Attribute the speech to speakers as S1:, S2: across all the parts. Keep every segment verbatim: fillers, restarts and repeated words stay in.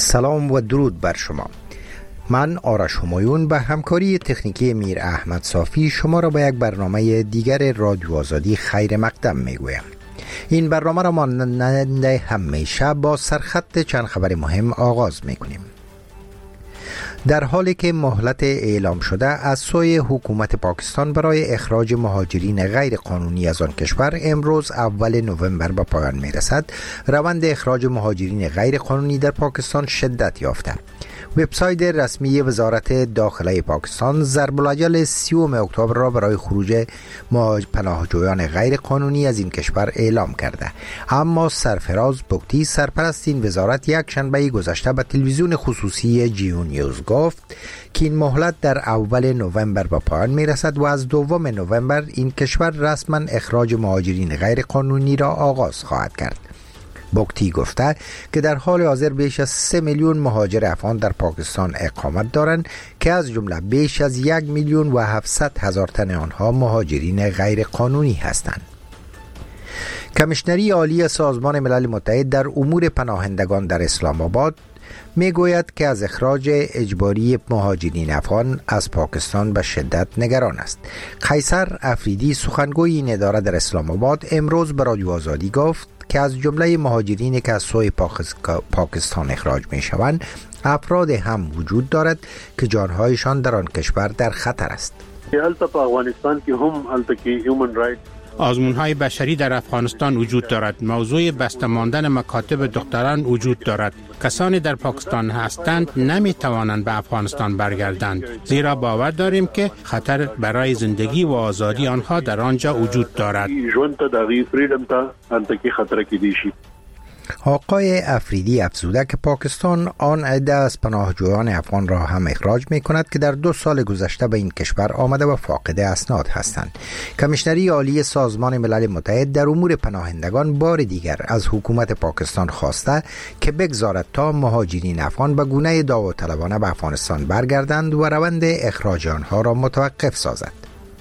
S1: سلام و درود بر شما. من آرش همایون به همکاری تکنیکی میر احمد صافی شما را به یک برنامه دیگر رادیو آزادی خیر مقدم میگویم. این برنامه را مانند همیشه با سرخط چند خبر مهم آغاز میکنیم. در حالی که مهلت اعلام شده از سوی حکومت پاکستان برای اخراج مهاجرین غیر قانونی از آن کشور امروز اول نوامبر به پایان میرسد، روند اخراج مهاجرین غیر قانونی در پاکستان شدت یافته. وبسایت رسمی وزارت داخله پاکستان ضرب الاجل سیوم اکتبر را برای خروج پناهجویان غیر قانونی از این کشور اعلام کرده، اما سرفراز بگتی سرپرست این وزارت یک شنبه گذشته به تلویزیون خصوصی جیو نیوز گفت که این مهلت در اول نوامبر به پایان میرسد و از دوم نوامبر این کشور رسما اخراج مهاجرین غیر قانونی را آغاز خواهد کرد. بگتی گفته که در حال حاضر بیش از سه میلیون مهاجر افغان در پاکستان اقامت دارند که از جمله بیش از یک میلیون و هفتصد هزار تن آنها مهاجرین غیر قانونی هستند. کمیشنری عالی سازمان ملل متحد در امور پناهندگان در اسلام آباد می گوید که از اخراج اجباری مهاجرین افغان از پاکستان به شدت نگران است. قیصر افریدی سخنگوی این اداره در اسلام آباد امروز به رادیو آزادی گفت که از جمله مهاجرینی که از سوی پاکستان اخراج می شوند افراد هم وجود دارد که جانهایشان در آن کشور در خطر است.
S2: افغانستان که هم هیومن رایت
S3: آزمون‌های بشری در افغانستان وجود دارد. موضوع بسته ماندن مکاتب دختران وجود دارد. کسانی در پاکستان هستند نمی توانند به افغانستان برگردند، زیرا باور داریم که خطر برای زندگی و آزادی آنها در آنجا وجود دارد.
S1: آقای افریدی افزوده که پاکستان آن عده از پناهجویان افغان را هم اخراج می کند که در دو سال گذشته به این کشور آمده و فاقد اسناد هستند. کمیشنری عالی سازمان ملل متحد در امور پناهندگان بار دیگر از حکومت پاکستان خواسته که بگذارد تا مهاجرین افغان به گونه داوطلبانه به افغانستان برگردند و روند اخراج آنها را متوقف سازد.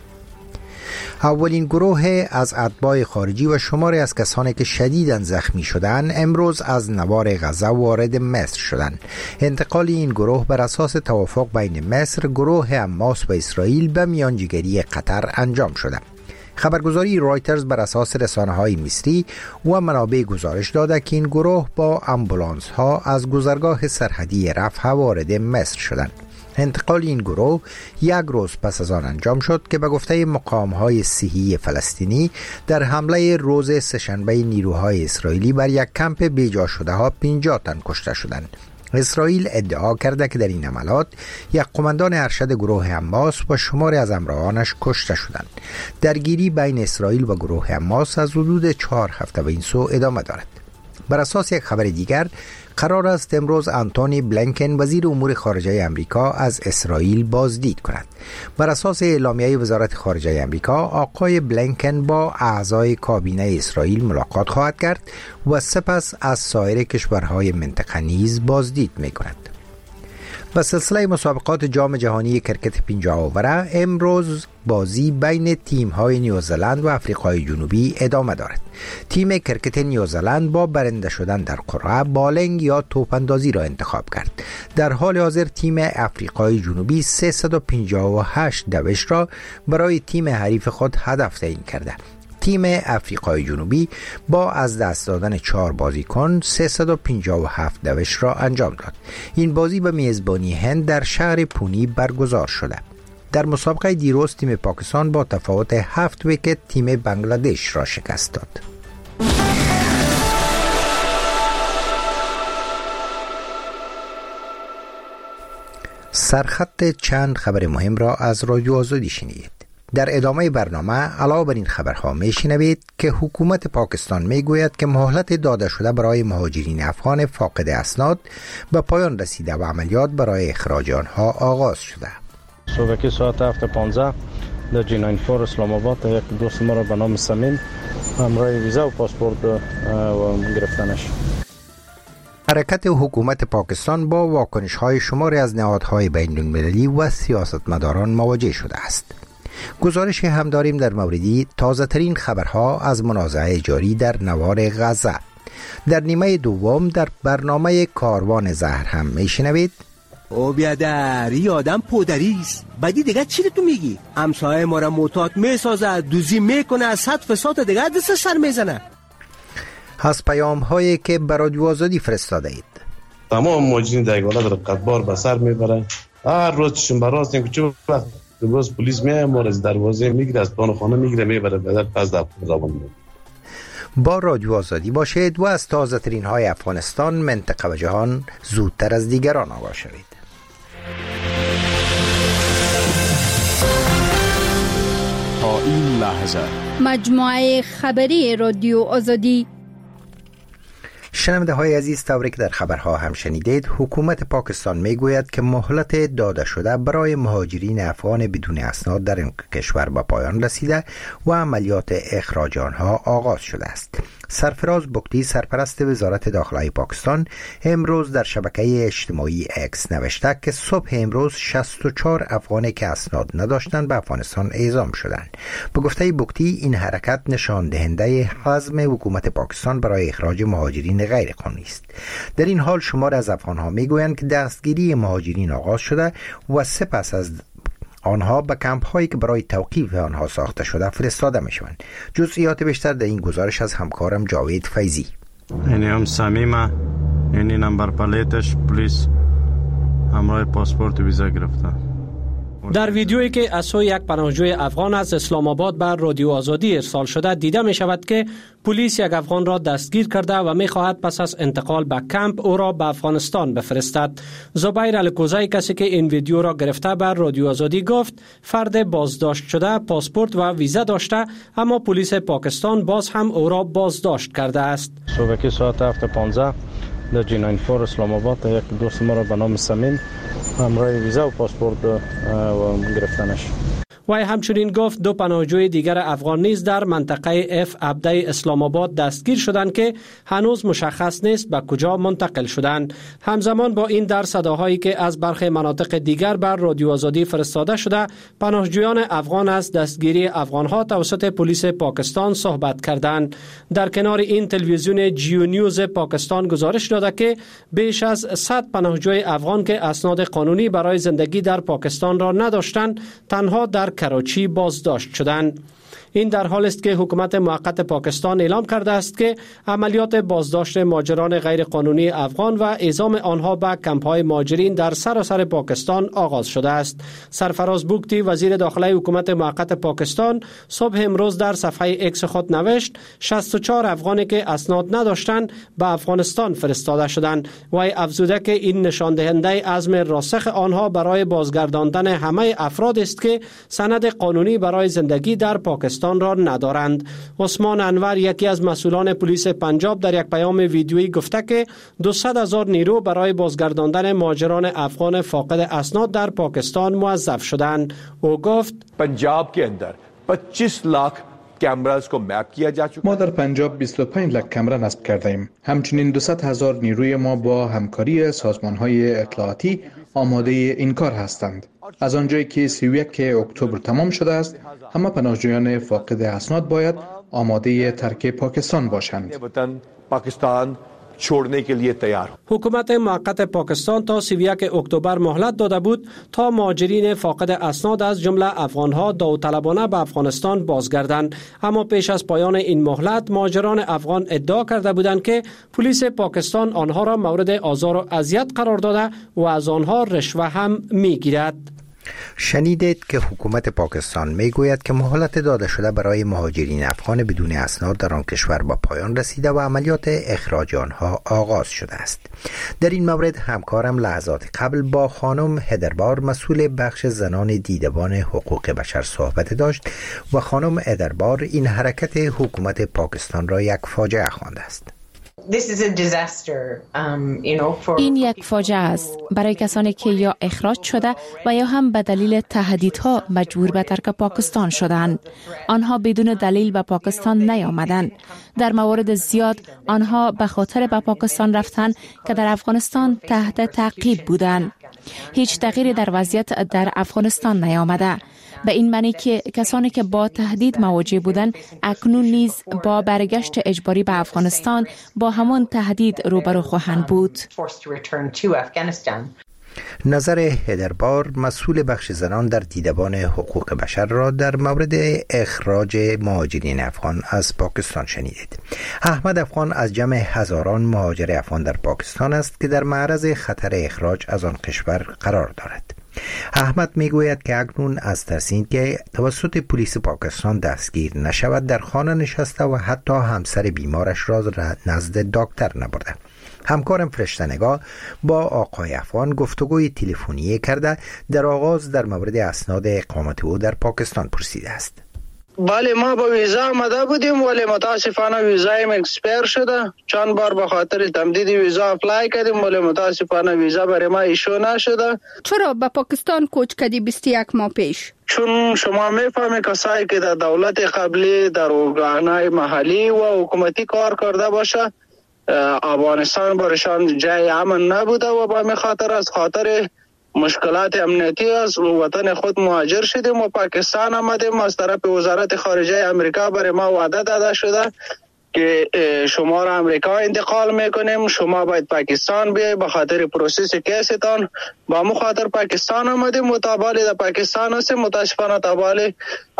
S1: اولین گروه از اتباع خارجی و شماری از کسانی که شدیداً زخمی شدند امروز از نوار غزه وارد مصر شدند. انتقال این گروه بر اساس توافق بین مصر، گروه حماس و اسرائیل به میانجیگری قطر انجام شده. خبرگزاری رایترز بر اساس رسانه‌های مصری و منابع گزارش داده که این گروه با آمبولانس ها از گذرگاه سرحدی رفح وارد مصر شدند. انتقال این گروه یک روز پس از آن انجام شد که به گفته مقام‌های صحی فلسطینی در حمله روز سه‌شنبه نیروهای اسرائیلی بر یک کمپ بیجا شده ها پنجاه تن کشته شدند. اسرائیل ادعا کرده که در این عملیات یک قماندان ارشد گروه حماس و شماری از همراهانش کشته شدند. درگیری بین اسرائیل و گروه حماس از حدود چهار هفته به این سو ادامه دارد. بر اساس یک خبر دیگر قرار است امروز آنتونی بلینکن وزیر امور خارجه امریکا از اسرائیل بازدید کند. بر اساس اعلامیه وزارت خارجه امریکا آقای بلینکن با اعضای کابینه اسرائیل ملاقات خواهد کرد و سپس از سایر کشورهای منطقه نیز بازدید می کند. و سلسله مسابقات جام جهانی کرکت پنجاه اووره امروز بازی بین تیم‌های نیوزلند و آفریقای جنوبی ادامه دارد. تیم کرکت نیوزلند با برنده شدن در قرعه بالنگ یا توپ‌اندازی را انتخاب کرد. در حال حاضر تیم آفریقای جنوبی سیصد و پنجاه و هشت دوش را برای تیم حریف خود هدف تعیین کرده. تیم آفریقای جنوبی با از دست دادن چهار بازیکن سیصد و پنجاه و هفت دوش را انجام داد. این بازی به میزبانی هند در شهر پونی برگزار شده. در مسابقه دیروز تیم پاکستان با تفاوت هفت ویکت تیم بنگلادش را شکست داد. سرخط چند خبر مهم را از رادیو آزادی شنیدید. در ادامه برنامه علاوه بر این خبرها میشنوید که حکومت پاکستان میگوید که مهلت داده شده برای مهاجرین افغان فاقد اسناد به پایان رسیده و عملیات برای اخراج آنها آغاز شده.
S4: صبح ساعت هفت و پانزده در جی نود و چهار اسلام آباد یک دوست ما را به نام سمیم همراه ویزا و پاسپورت و گرفتنش.
S1: حرکت حکومت پاکستان با واکنش‌های شماری از نهادهای بین‌المللی و سیاستمداران مواجه شده است. گزارش هم داریم در موردی تازه ترین خبرها از منازعه جاری در نوار غزه. در نیمه دوم در برنامه کاروان زهر هم میشنوید
S5: او بیادر ای آدم پودریست، بعدی دیگه چی تو میگی؟ همسایه ما را معتاد میسازه، دوزی میکنه، از صد فساد دیگه دست سر میزنه.
S1: از پیام هایی که به رادیو آزادی فرستاده اید.
S6: تمام مهاجرین در ایالات رقتبار به سر میبرن، هر روز چشم براست این که چه وقت روز پلیس میاد ما را از دروازه میگیره، از پان خانه میگیره میبره به در پس در خیابان.
S1: با رادیو آزادی باشید و از تازه ترین های افغانستان، منطقه و جهان زودتر از دیگران آگاه شوید.
S7: تا این لحظه
S8: مجموعه خبری رادیو آزادی.
S1: شنونده های عزیز، طوری که در خبرها هم شنیدید، حکومت پاکستان می گوید که مهلت داده شده برای مهاجرین افغان بدون اسناد در این کشور به پایان رسیده و عملیات اخراج آنها آغاز شده است. سرفراز بگتی، سرپرست وزارت داخلی پاکستان، امروز در شبکه اجتماعی اکس نوشته که صبح امروز شصت و چهار افغانی که اسناد نداشتند به افغانستان اعزام شدند. به گفته بگتی، این حرکت نشان دهنده عزم حکومت پاکستان برای اخراج مهاجرین غیر قانونی است. در این حال شمار از افغانها میگویند که دستگیری مهاجرین آغاز شده و سپس از آنها به کمپ هایی که برای توقیف آنها ساخته شده فرستاده می شوند. جزئیات بیشتر در این گزارش از همکارم جاوید فیضی.
S4: اینی هم صمیمه، اینی نمبر پلیتش پلیس همراه پاسپورت و ویزا گرفته.
S9: در ویدیویی که از سوی یک پناهجوی افغان از اسلام آباد بر رادیو آزادی ارسال شده دیده می شود که پلیس یک افغان را دستگیر کرده و می خواهد پس از انتقال به کمپ او را به افغانستان بفرستد. زبیر الکوزی، کسی که این ویدیو را گرفته، بر رادیو آزادی گفت فرد بازداشت شده پاسپورت و ویزا داشته، اما پلیس پاکستان باز هم او را بازداشت کرده است.
S4: صبح ساعت هفت پانزده در جی نود و چهار اسلام آباد یک دوست ما را به نام سمین همراه ویزا و پاسپورت و گرفتنش.
S9: وی همچنین گفت دو پناهجوی دیگر افغان نیز در منطقه اف عبده اسلام آباد دستگیر شدند که هنوز مشخص نیست به کجا منتقل شدند. همزمان با این در صداهایی که از برخی مناطق دیگر بر رادیو آزادی فرستاده شده، پناهجویان افغان از دستگیری افغانها توسط پلیس پاکستان صحبت کردند. در کنار این تلویزیون جیو نیوز پاکستان گزارش داده که بیش از صد پناهجوی افغان که اسناد قانونی برای زندگی در پاکستان را نداشتند تنها در کراچی بازداشت شدند. این در حال است که حکومت موقت پاکستان اعلام کرده است که عملیات بازداشت مهاجران غیر قانونی افغان و اعزام آنها به کمپ‌های مهاجرین در سراسر پاکستان آغاز شده است. سرفراز بگتی، وزیر داخلی حکومت موقت پاکستان، صبح امروز در صفحه اکس خود نوشت شصت و چهار افغانی که اسناد نداشتند به افغانستان فرستاده شدند. وی افزوده که این نشان دهنده عزم راسخ آنها برای بازگرداندن همه افراد است که سند قانونی برای زندگی در پاکستان را ندارند. عثمان انور، یکی از مسئولان پلیس پنجاب، در یک پیام ویدیویی گفته که دویست هزار نیرو برای بازگرداندن مهاجران افغان فاقد اسناد در پاکستان موظف شدند. او گفت
S10: پنجاب के अंदर पच्चीस लाख کامراز کو مپ کیا جا چکا.
S11: ما در پنجاب بیست و پنج لک کامرا نصب کرده ایم. همچنین دویست هزار نیروی ما با همکاری سازمان‌های اطلاعاتی آماده این کار هستند. از آنجایی که سی و یک اکتبر تمام شده است، همه پناهجویان فاقد اسناد باید آماده ترک پاکستان باشند.
S10: پاکستان छोड़ने के लिए तैयार.
S9: حکومت موقت پاکستان تا سی و یک اکتبر مهلت داده بود تا مهاجرین فاقد اسناد از جمله افغانها داوطلبانه به افغانستان بازگردند، اما پیش از پایان این مهلت مهاجران افغان ادعا کرده بودند که پلیس پاکستان آنها را مورد آزار و اذیت قرار داده و از آنها رشوه هم میگیرد.
S1: شنیدید که حکومت پاکستان میگوید که مهلت داده شده برای مهاجرین افغان بدون اسناد در آن کشور با پایان رسیده و عملیات اخراج آنها آغاز شده است. در این مورد همکارم لحظات قبل با خانم هدربار، مسئول بخش زنان دیدبان حقوق بشر، صحبت داشت و خانم هدربار این حرکت حکومت پاکستان را یک فاجعه خوانده است.
S12: این یک فاجعه است برای کسانی که یا اخراج شده و یا هم به دلیل تهدیدها مجبور به ترک پاکستان شدند. آنها بدون دلیل به پاکستان نیامدند. در موارد زیاد آنها به خاطر به پاکستان رفتن که در افغانستان تحت تعقیب بودند. هیچ تغییری در وضعیت در افغانستان نیامده. به این معنی که کسانی که با تهدید مواجه بودند اکنون نیز با برگشت اجباری به افغانستان با با همان تهدید روبرو خواهند بود.
S1: نظر هدربار، مسئول بخش زنان در دیدبان حقوق بشر، را در مورد اخراج مهاجرین افغان از پاکستان شنیدید. احمد افغان از جمع هزاران مهاجر افغان در پاکستان است که در معرض خطر اخراج از آن کشور قرار دارد. احمد میگوید که اکنون از ترس اینکه توسط پلیس پاکستان دستگیر نشود در خانه نشسته و حتی همسر بیمارش را نزد دکتر نبرده. همکارم فرشته‌نگاه با آقای افغان گفتگوی تلفنی کرده در آغاز در مورد اسناد اقامت او در پاکستان پرسیده است.
S13: بله، ما با ویزا آمده بودیم ولی متاسفانه ویزایم اکسپایر شده. چند بار به خاطر تمدید ویزا اپلای کردیم ولی متاسفانه ویزا برای ما ایشو نشده.
S8: چرا به پاکستان کوچ کردی بیست و یک ماه پیش؟
S13: چون شما میفهمید کسایی که در دولت قبلی در ارگان‌های محلی و حکومتی کار کرده باشه، افغانستان برشان جای امن نبوده و با می خاطر از خاطر مشکلات امنیتی از وطن خود مهاجر شدیم و پاکستان آمدیم. از طرف وزارت خارجه امریکا برای ما وعده داده شده که شما را امریکا انتقال میکنیم، شما باید پاکستان بیایید به خاطر پروسس کیستان. با مو خاطر پاکستان آمدیم و تابالی در پاکستان هستیم. متاسفانه تابالی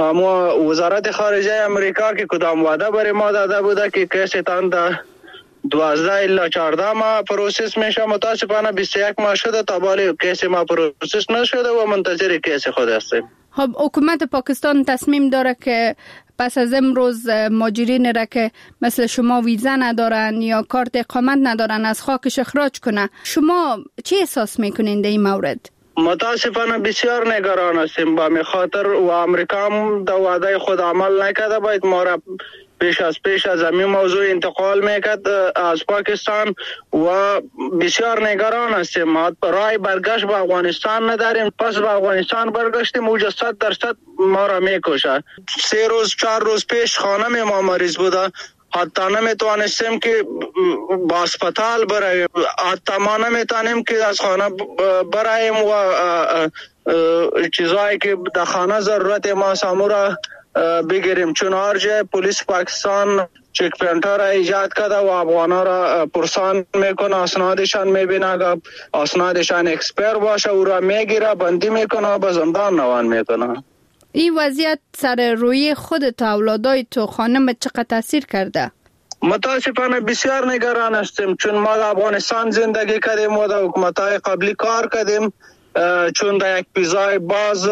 S13: ما وزارت خارجه امریکا که کدام وعده برای ما داده بوده که کیستان در دوازده الا چهارده ماه پروسس میشه، متاسفانه بیست و یک ماه شده تابالی کیس ما پروسس نشده و منتظر کیس خود هستیم.
S8: خب حکومت پاکستان تصمیم داره که پس از امروز مهاجرین را که مثل شما ویزا ندارن یا کارت اقامت ندارن از خاکش اخراج کنه. شما چی احساس میکنین در این مورد؟
S13: متاسفانه بسیار نگران هستیم با می خاطر و امریکا هم در وعده خود عمل نکرده، باید ما را پیش از پیش از همین موضوع انتقال میکرد از پاکستان و بسیار نگران هستیم. ما رای برگشت به افغانستان نداریم، پس به افغانستان برگشتیم اوجا صد درصد ما را میکشه. سه روز چهار روز پیش خانم ما مریض بوده، حتی نمیتوانستیم که با اسپتال برایم، حتی ما نمیتونیم که از خانه برایم و چیزایی که در خانه ضرورت ما سامورا بگیریم، چون هر جای پلیس پاکستان چک پوینت‌ها را ایجاد کرده و افغانا را پرسان میکنه، اسنادشان میبینه، اسنادشان اکسپایر باشه او را میگیره، بندی میکنه و به زندان روان میکنه.
S8: این وضعیت سر روی خودت و اولادای تو خانم چقدر تاثیر کرده؟
S13: متاسفانه بسیار نگران هستیم، چون ما در افغانستان زندگی کردیم و در حکومت‌های قبلی کار کردیم، چون در یک پیزای باز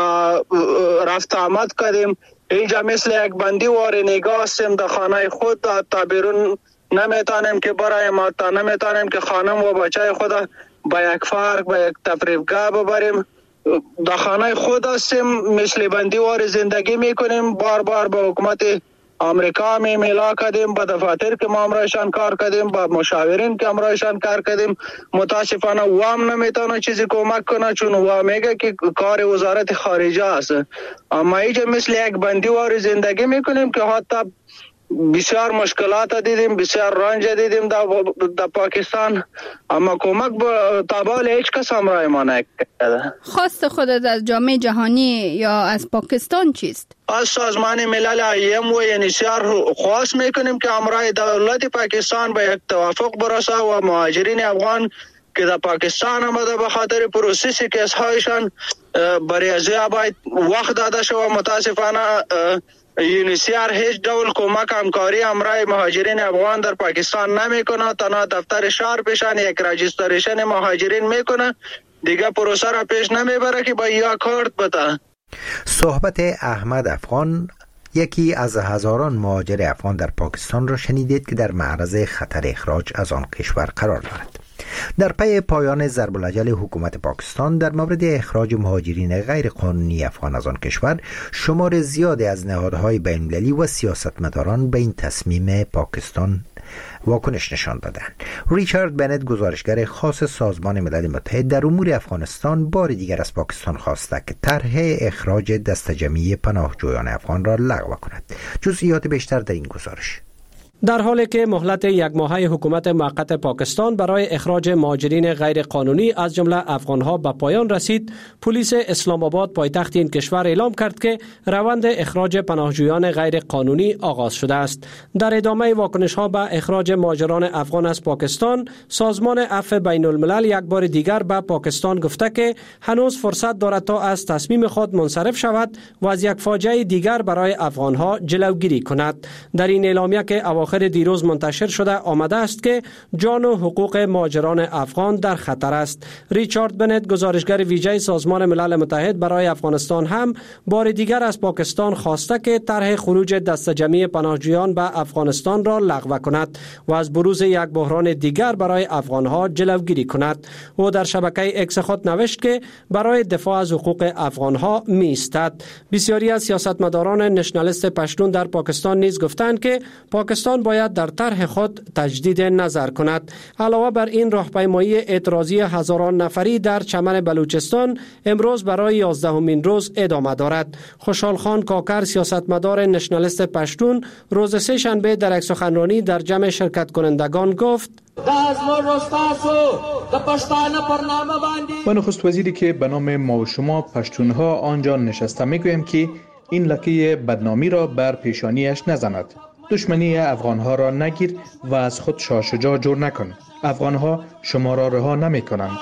S13: رفت آمد کردیم. اینجا مثل یک بندی وار نگاه هستیم در خانه خود، تا بیرون نمیتونیم که برایم، تا نمیتونیم که خانم و بچه خود با یک فرق با یک تفریحگاه ببریم. در خانه خود هستیم، مثل بندی وار زندگی میکنیم. بار بار با حکومت امریکا می میلا کردیم، با دفاتر که ما امرایشان کار کردیم، با مشاورین که امرایشان کار کردیم. متاسفانه وام نمیتونه چیزی کمک کنه، چون وام میگه که کار وزارت خارجه است. اما اینجا مثل یک بندی وار زندگی میکنیم که حتی بسیار مشکلات دیدیم، بسیار رنج دیدیم در, در پاکستان، اما کمک به تابال هیچ کس همراه ما نکرده.
S8: خواست خودت از جامعه جهانی یا از پاکستان چیست؟
S13: از سازمان ملل ایم و یونیسیار خواست میکنیم که همراه دولت پاکستان به یک توافق برسه و مهاجرین افغان که در پاکستان آمده به خاطر پروسس کیس هایشان برای ازیا باید وقت داده شد. متاسفانه یونیسیار هیچ دول کمک همکاری همراه مهاجرین افغان در پاکستان نمیکنه. تنها دفتر شهر پیشان یک راجستریشن مهاجرین میکنه، دیگه پروسه را پیش نمیبره که با یا کارت بده.
S1: صحبت احمد افغان، یکی از هزاران مهاجر افغان در پاکستان را شنیدید که در معرض خطر اخراج از آن کشور قرار دارد. در پی پایان ضرب الاجل حکومت پاکستان در مورد اخراج مهاجرین غیر قانونی افغان از آن کشور، شمار زیادی از نهادهای بین‌المللی و سیاستمداران به این تصمیم پاکستان واکنش نشان دادند. ریچارد بنت، گزارشگر خاص سازمان ملل متحد در امور افغانستان، بار دیگر از پاکستان خواسته که طرح اخراج دسته جمعی پناهجویان افغان را لغو کند. جزئیات بیشتر در این گزارش.
S9: در حالی که مهلت یک ماهه حکومت موقت پاکستان برای اخراج مهاجرین غیر قانونی از جمله افغانها به پایان رسید، پلیس اسلام آباد پایتخت این کشور اعلام کرد که روند اخراج پناهجویان غیر قانونی آغاز شده است. در ادامه واکنش ها به اخراج مهاجران افغان از پاکستان، سازمان عفو بین الملل یک بار دیگر به پاکستان گفته که هنوز فرصت دارد تا از تصمیم خود منصرف شود و از یک فاجعه دیگر برای افغانها جلوگیری کند. در این اعلامیه که اواخر دیروز منتشر شده آمده است که جان و حقوق مهاجران افغان در خطر است. ریچارد بنت، گزارشگر ویژه سازمان ملل متحد برای افغانستان، هم بار دیگر از پاکستان خواسته که طرح خروج دسته جمعی پناهجویان به افغانستان را لغو کند و از بروز یک بحران دیگر برای افغانها جلوگیری کند. او در شبکه اکس خود نوشت که برای دفاع از حقوق افغانها می ایستد. بسیاری از سیاستمداران نشنالیست پشتون در پاکستان نیز گفتند که پاکستان باید در طرح خود تجدید نظر کند. علاوه بر این، راهپیمایی اعتراضی هزاران نفری در چمن بلوچستان امروز برای یازدهمین روز ادامه دارد. خوشحال خان کاکر، سیاستمدار نشنالیست پشتون، روز سه شنبه در یک سخنرانی در جمع شرکت کنندگان گفت:
S11: و نخست وزیری که به نام ما و شما پشتونها آنجا نشسته میگویم که این لکه بدنامی را بر پیشانیش نزند. دشمنی افغانها را نگیر و از خود شاه جور نکن. افغانها شما را رها نمی کنند.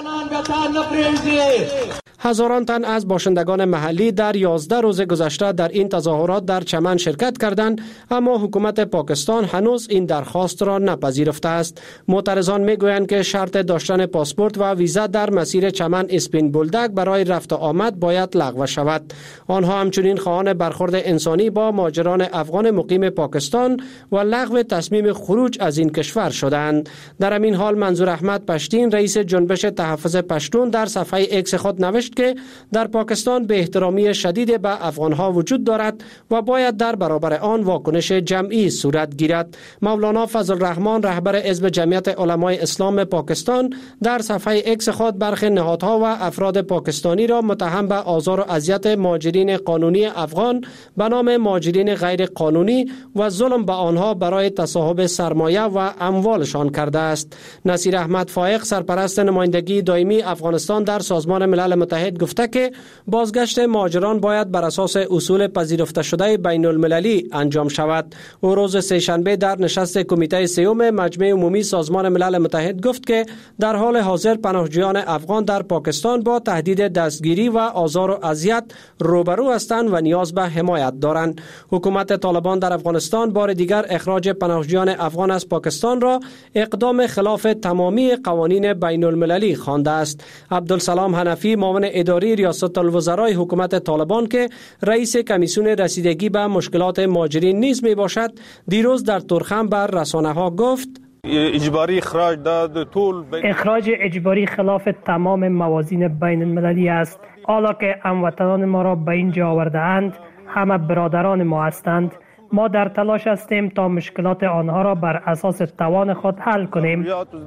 S9: هزاران تن از باشندگان محلی در یازده روز گذشته در این تظاهرات در چمن شرکت کردند، اما حکومت پاکستان هنوز این درخواست را نپذیرفته است. معترضان میگویند که شرط داشتن پاسپورت و ویزا در مسیر چمن اسپین بولدک برای رفت و آمد باید لغو شود. آنها همچنین خواهان برخورد انسانی با مهاجران افغان مقیم پاکستان و لغو تصمیم خروج از این کشور شدند. در همین حال منظور احمد پشتین، رئیس جنبش تحفظ پشتون، در صفحه اکس خود نوشت که در پاکستان به احترامی شدید به افغانها وجود دارد و باید در برابر آن واکنش جمعی صورت گیرد. مولانا فضل الرحمن، رهبر حزب جمعیت علمای اسلام پاکستان، در صفحه اکس خود برخی نهادها و افراد پاکستانی را متهم به آزار و اذیت مهاجرین قانونی افغان به نام مهاجرین غیر قانونی و ظلم به آنها برای تصاحب سرمایه و اموالشان کرده است. نصیر احمد فائق، سرپرست نمایندگی دائمی افغانستان در سازمان ملل متحد، گفته که بازگشت مهاجران باید بر اساس اصول پذیرفته شده بین المللی انجام شود. او روز سه شنبه در نشست کمیته سیوم مجمع عمومی سازمان ملل متحد گفت که در حال حاضر پناهجویان افغان در پاکستان با تهدید دستگیری و آزار و اذیت روبرو هستند و نیاز به حمایت دارند. حکومت طالبان در افغانستان بار دیگر اخراج پناهجویان افغان از پاکستان را اقدام خلاف تمامی قوانین بین المللی خوانده است. عبدالسلام حنفی، معاون اداری ریاست الوزرای حکومت طالبان که رئیس کمیسیون رسیدگی به مشکلات مهاجرین نیز می باشد، دیروز در ترخم بر رسانه ها گفت:
S14: اجباری اخراج داد طول
S15: اخراج اجباری خلاف تمام موازین بین المللی است. حالا که هموطنان ما را به اینجا آورده اند، همه برادران ما هستند. ما در تلاش هستیم تا مشکلات آنها را بر اساس توان خود حل کنیم.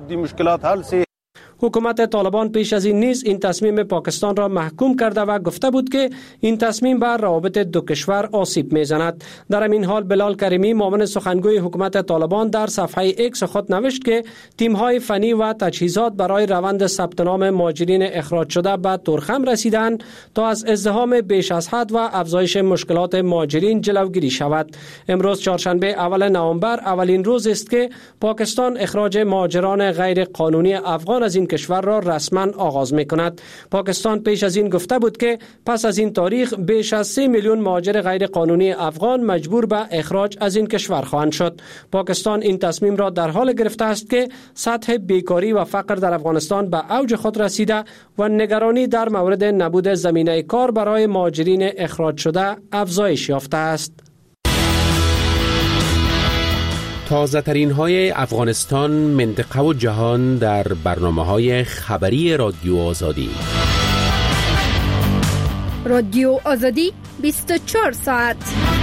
S9: حکومت طالبان پیش از این نیز این تصمیم پاکستان را محکوم کرده و گفته بود که این تصمیم بر روابط دو کشور آسیب میزند. در همین حال بلال کریمی، معاون سخنگوی حکومت طالبان، در صفحه اکس خود نوشت که تیم‌های فنی و تجهیزات برای روند ثبت نام مهاجرین اخراج شده به ترخم رسیدند تا از ازدحام بیش از حد و افزایش مشکلات مهاجرین جلوگیری شود. امروز چهارشنبه اول نوامبر اولین روز است که پاکستان اخراج مهاجران غیر قانونی افغان از این کشور را رسما آغاز می کند. پاکستان پیش از این گفته بود که پس از این تاریخ بیش از سه میلیون مهاجر غیر قانونی افغان مجبور به اخراج از این کشور خواهند شد. پاکستان این تصمیم را در حال گرفته است که سطح بیکاری و فقر در افغانستان به اوج خود رسیده و نگرانی در مورد نبود زمینه کار برای مهاجرین اخراج شده افزایش یافته است.
S16: تازه ترین های افغانستان، منطقه و جهان در برنامه های خبری رادیو آزادی.
S8: رادیو آزادی بیست و چهار ساعت.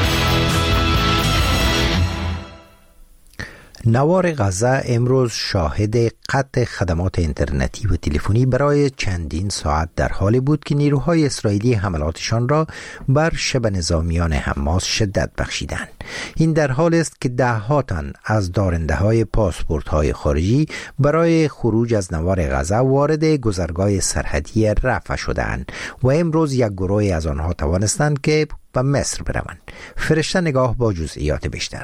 S1: نوار غزه امروز شاهد قطع خدمات اینترنتی و تلفنی برای چندین ساعت در حالی بود که نیروهای اسرائیلی حملاتشان را بر شبه نظامیان حماس شدت بخشیدند. این در حال است که ده ها تن از دارنده های پاسپورت های خارجی برای خروج از نوار غزه وارد گذرگاه سرحدی رفح شدند و امروز یک گروه از آنها توانستند که به مصر بروند. فرشته نگاه با جزئیات بیشتر.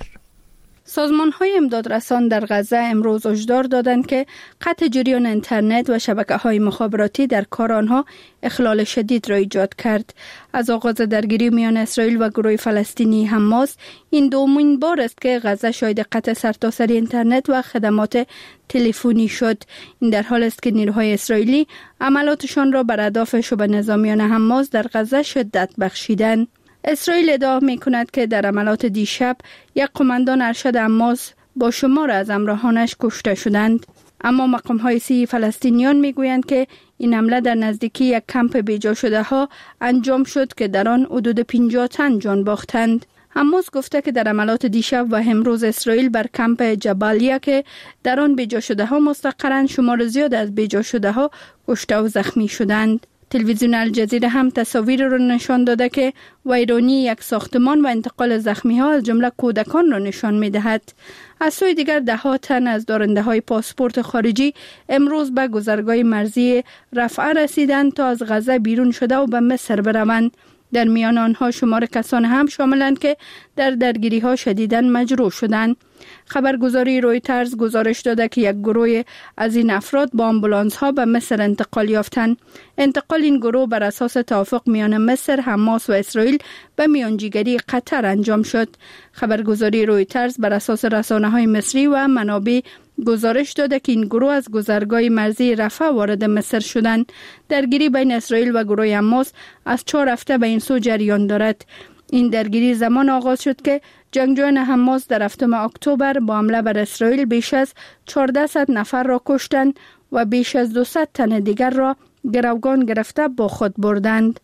S8: سازمان های امدادرسان در غزه امروز هشدار دادند که قطع جریان اینترنت و شبکه های مخابراتی در کار آنها اخلال شدید را ایجاد کرد. از آغاز درگیری میان اسرائیل و گروه فلسطینی حماس این دومین بار است که غزه شاهد قطع سرتاسر اینترنت و خدمات تلفنی شد. این در حال است که نیروهای اسرائیلی عملاتشان را بر اهداف شبه نظامیان حماس در غزه شدت بخشیدند. اسرائیل ادعا می کند که در عملات دیشب یک قماندان ارشد حماس با شمار از همراهانش کشته شدند. اما مقام های سی فلسطینیان می گویند که این حمله در نزدیکی یک کمپ بیجا شده ها انجام شد که در آن حدود پنجاه تن جان باختند. حماس گفته که در عملات دیشب و امروز اسرائیل بر کمپ جبالیه که در آن بیجا شده ها مستقرن شمار زیاد از بیجا شده ها کشته و زخمی شدند. تلویزیون الجزیره هم تصاویر را نشان داده که ویرانی یک ساختمان و انتقال زخمی ها از جمله کودکان را نشان می دهد. از سوی دیگر ده ها تن از دارنده های پاسپورت خارجی امروز به گذرگاه مرزی رفح رسیدند تا از غزه بیرون شده و به مصر بروند. در میان آنها شمار کسان هم شاملند که در درگیری ها شدیداً مجروح شدند. خبرگزاری رویترز گزارش داده که یک گروه از این افراد با آمبولانس ها به مصر انتقال یافتند. انتقال این گروه بر اساس توافق میان مصر، حماس و اسرائیل به میانجیگری قطر انجام شد. خبرگزاری رویترز بر اساس رسانه های مصری و منابع گزارش داده که این گروه از گذرگاه مرزی رفح وارد مصر شدند. درگیری بین اسرائیل و گروه حماس از چهار هفته به این سو جریان دارد. این درگیری زمان آغاز شد که جنگجویان حماس در هفتم اکتبر با حمله بر اسرائیل بیش از چهارصد نفر را کشتند و بیش از دویست تن دیگر را گروگان گرفته با خود بردند.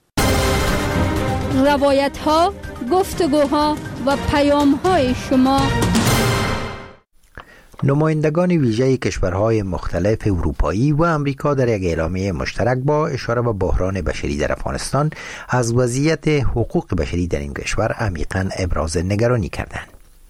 S8: روایت ها، گفتگوها و پیام های شما.
S1: نمایندگان ویژه کشورهای مختلف اروپایی و امریکا در یک اعلامیه مشترک با اشاره به بحران بشری در افغانستان از وضعیت حقوق بشری در این کشور عمیقاً ابراز نگرانی کردند.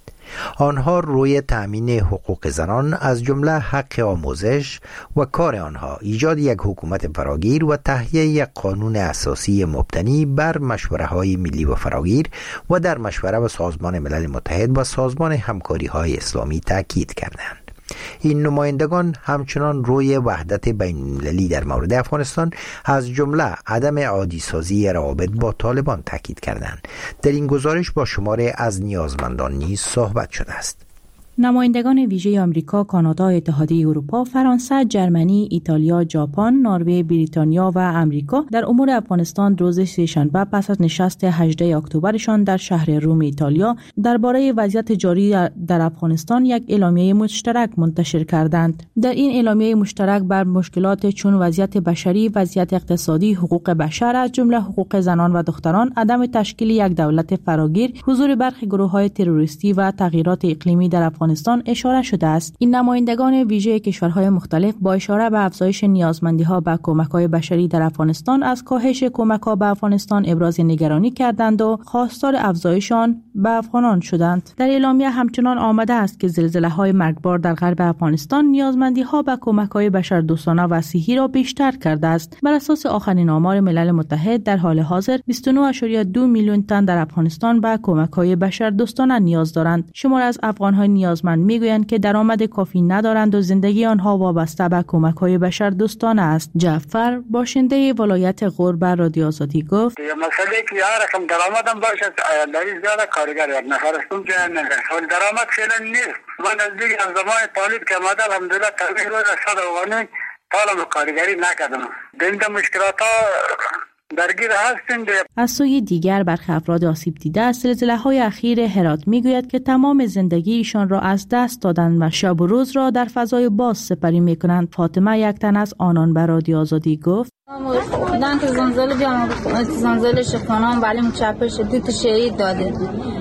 S1: آنها روی تأمین حقوق زنان از جمله حق آموزش و کار آنها، ایجاد یک حکومت فراگیر و تهیه یک قانون اساسی مبتنی بر مشوره‌های ملی و فراگیر و در مشوره با سازمان ملل متحد و سازمان همکاری‌های اسلامی تاکید کردند. این نمایندگان همچنان روی وحدت بین‌المللی در مورد افغانستان از جمله عدم عادی سازی روابط با طالبان تاکید کردند. در این گزارش با شماری از نیازمندان نیز صحبت شده است.
S12: نمایندگان ویژه آمریکا، کانادا، اتحادیه اروپا، فرانسه، جرمنی، ایتالیا، ژاپن، نروژ، بریتانیا و امریکا در امور افغانستان روز سه‌شنبه پس از نشست هجدهم اکتبرشان در شهر روم ایتالیا درباره وضعیت جاری در افغانستان یک اعلامیه مشترک منتشر کردند. در این اعلامیه مشترک بر مشکلات چون وضعیت بشری، وضعیت اقتصادی، حقوق بشر از جمله حقوق زنان و دختران، عدم تشکیل یک دولت فراگیر، حضور برخی گروه‌های تروریستی و تغییرات اقلیمی در افغانستان اشاره شده است. این نمایندگان ویژه کشورهای مختلف با اشاره به افزایش نیازمندی‌ها به کمک‌های بشری در افغانستان از کاهش کمک‌ها به افغانستان ابراز نگرانی کردند و خواستار افزایش آن به افغانان شدند. در اعلامیه همچنان آمده است که زلزله‌های مرگبار در غرب افغانستان نیازمندی‌ها به کمک‌های بشردوستانه و صحی را بیشتر کرده است. بر اساس آخرین آمار ملل متحد در حال حاضر بیست و نه ممیز دو میلیون تن در افغانستان به کمک‌های بشردوستانه نیاز دارند. شمار از افغان‌های نیازمند میگویند که درآمد کافی ندارند و زندگی آنها وابسته به کمک‌های بشردوستانه است. جعفر، باشنده ولایت غور، به رادیو آزادی گفت:
S17: مسئله که هر رقم درآمدم باشه ایالداری زیاده کارگر نفرستون که نه درآمد فعلا نیست. من از دیگه از زمان طالب که آمده الحمدلله تغییر رو صد افغانی طالب کارگری نکردم. این مشکلات ها درگیر هستند.
S12: از سوی دیگر برخی افراد آسیب دیده از زلزله‌های اخیر هرات میگوید که تمام زندگیشان را از دست دادند و شب و روز را در فضای باز سپری میکنند. فاطمه، یک تن از آنان، به رادیو آزادی گفت:
S18: دان که زنزله بیام زنزله شکنان ولی مچپش دو تا شهید داده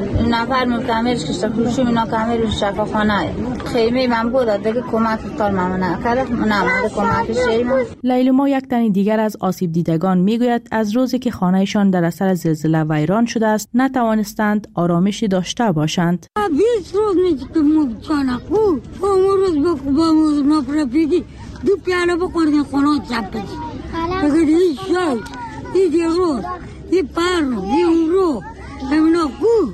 S18: نفر متعمرش که شکلشو اینا کامل شفاخانه خیمه من بود دیگه کمک کار مامانه کرد من آمده کمک شهید.
S12: لیلوما یک تن دیگر از آسیب دیدگان میگوید از روزی که خانهشان در اثر زلزله ویران شده است نتوانستند آرامشی داشته باشند.
S19: بیست روز میشه مو چانه خوب اون روز با مو نپرپیدی دو پیاله بخوردن خونه چپش اگر این شای این روز این پرو این رو بمینا خوب.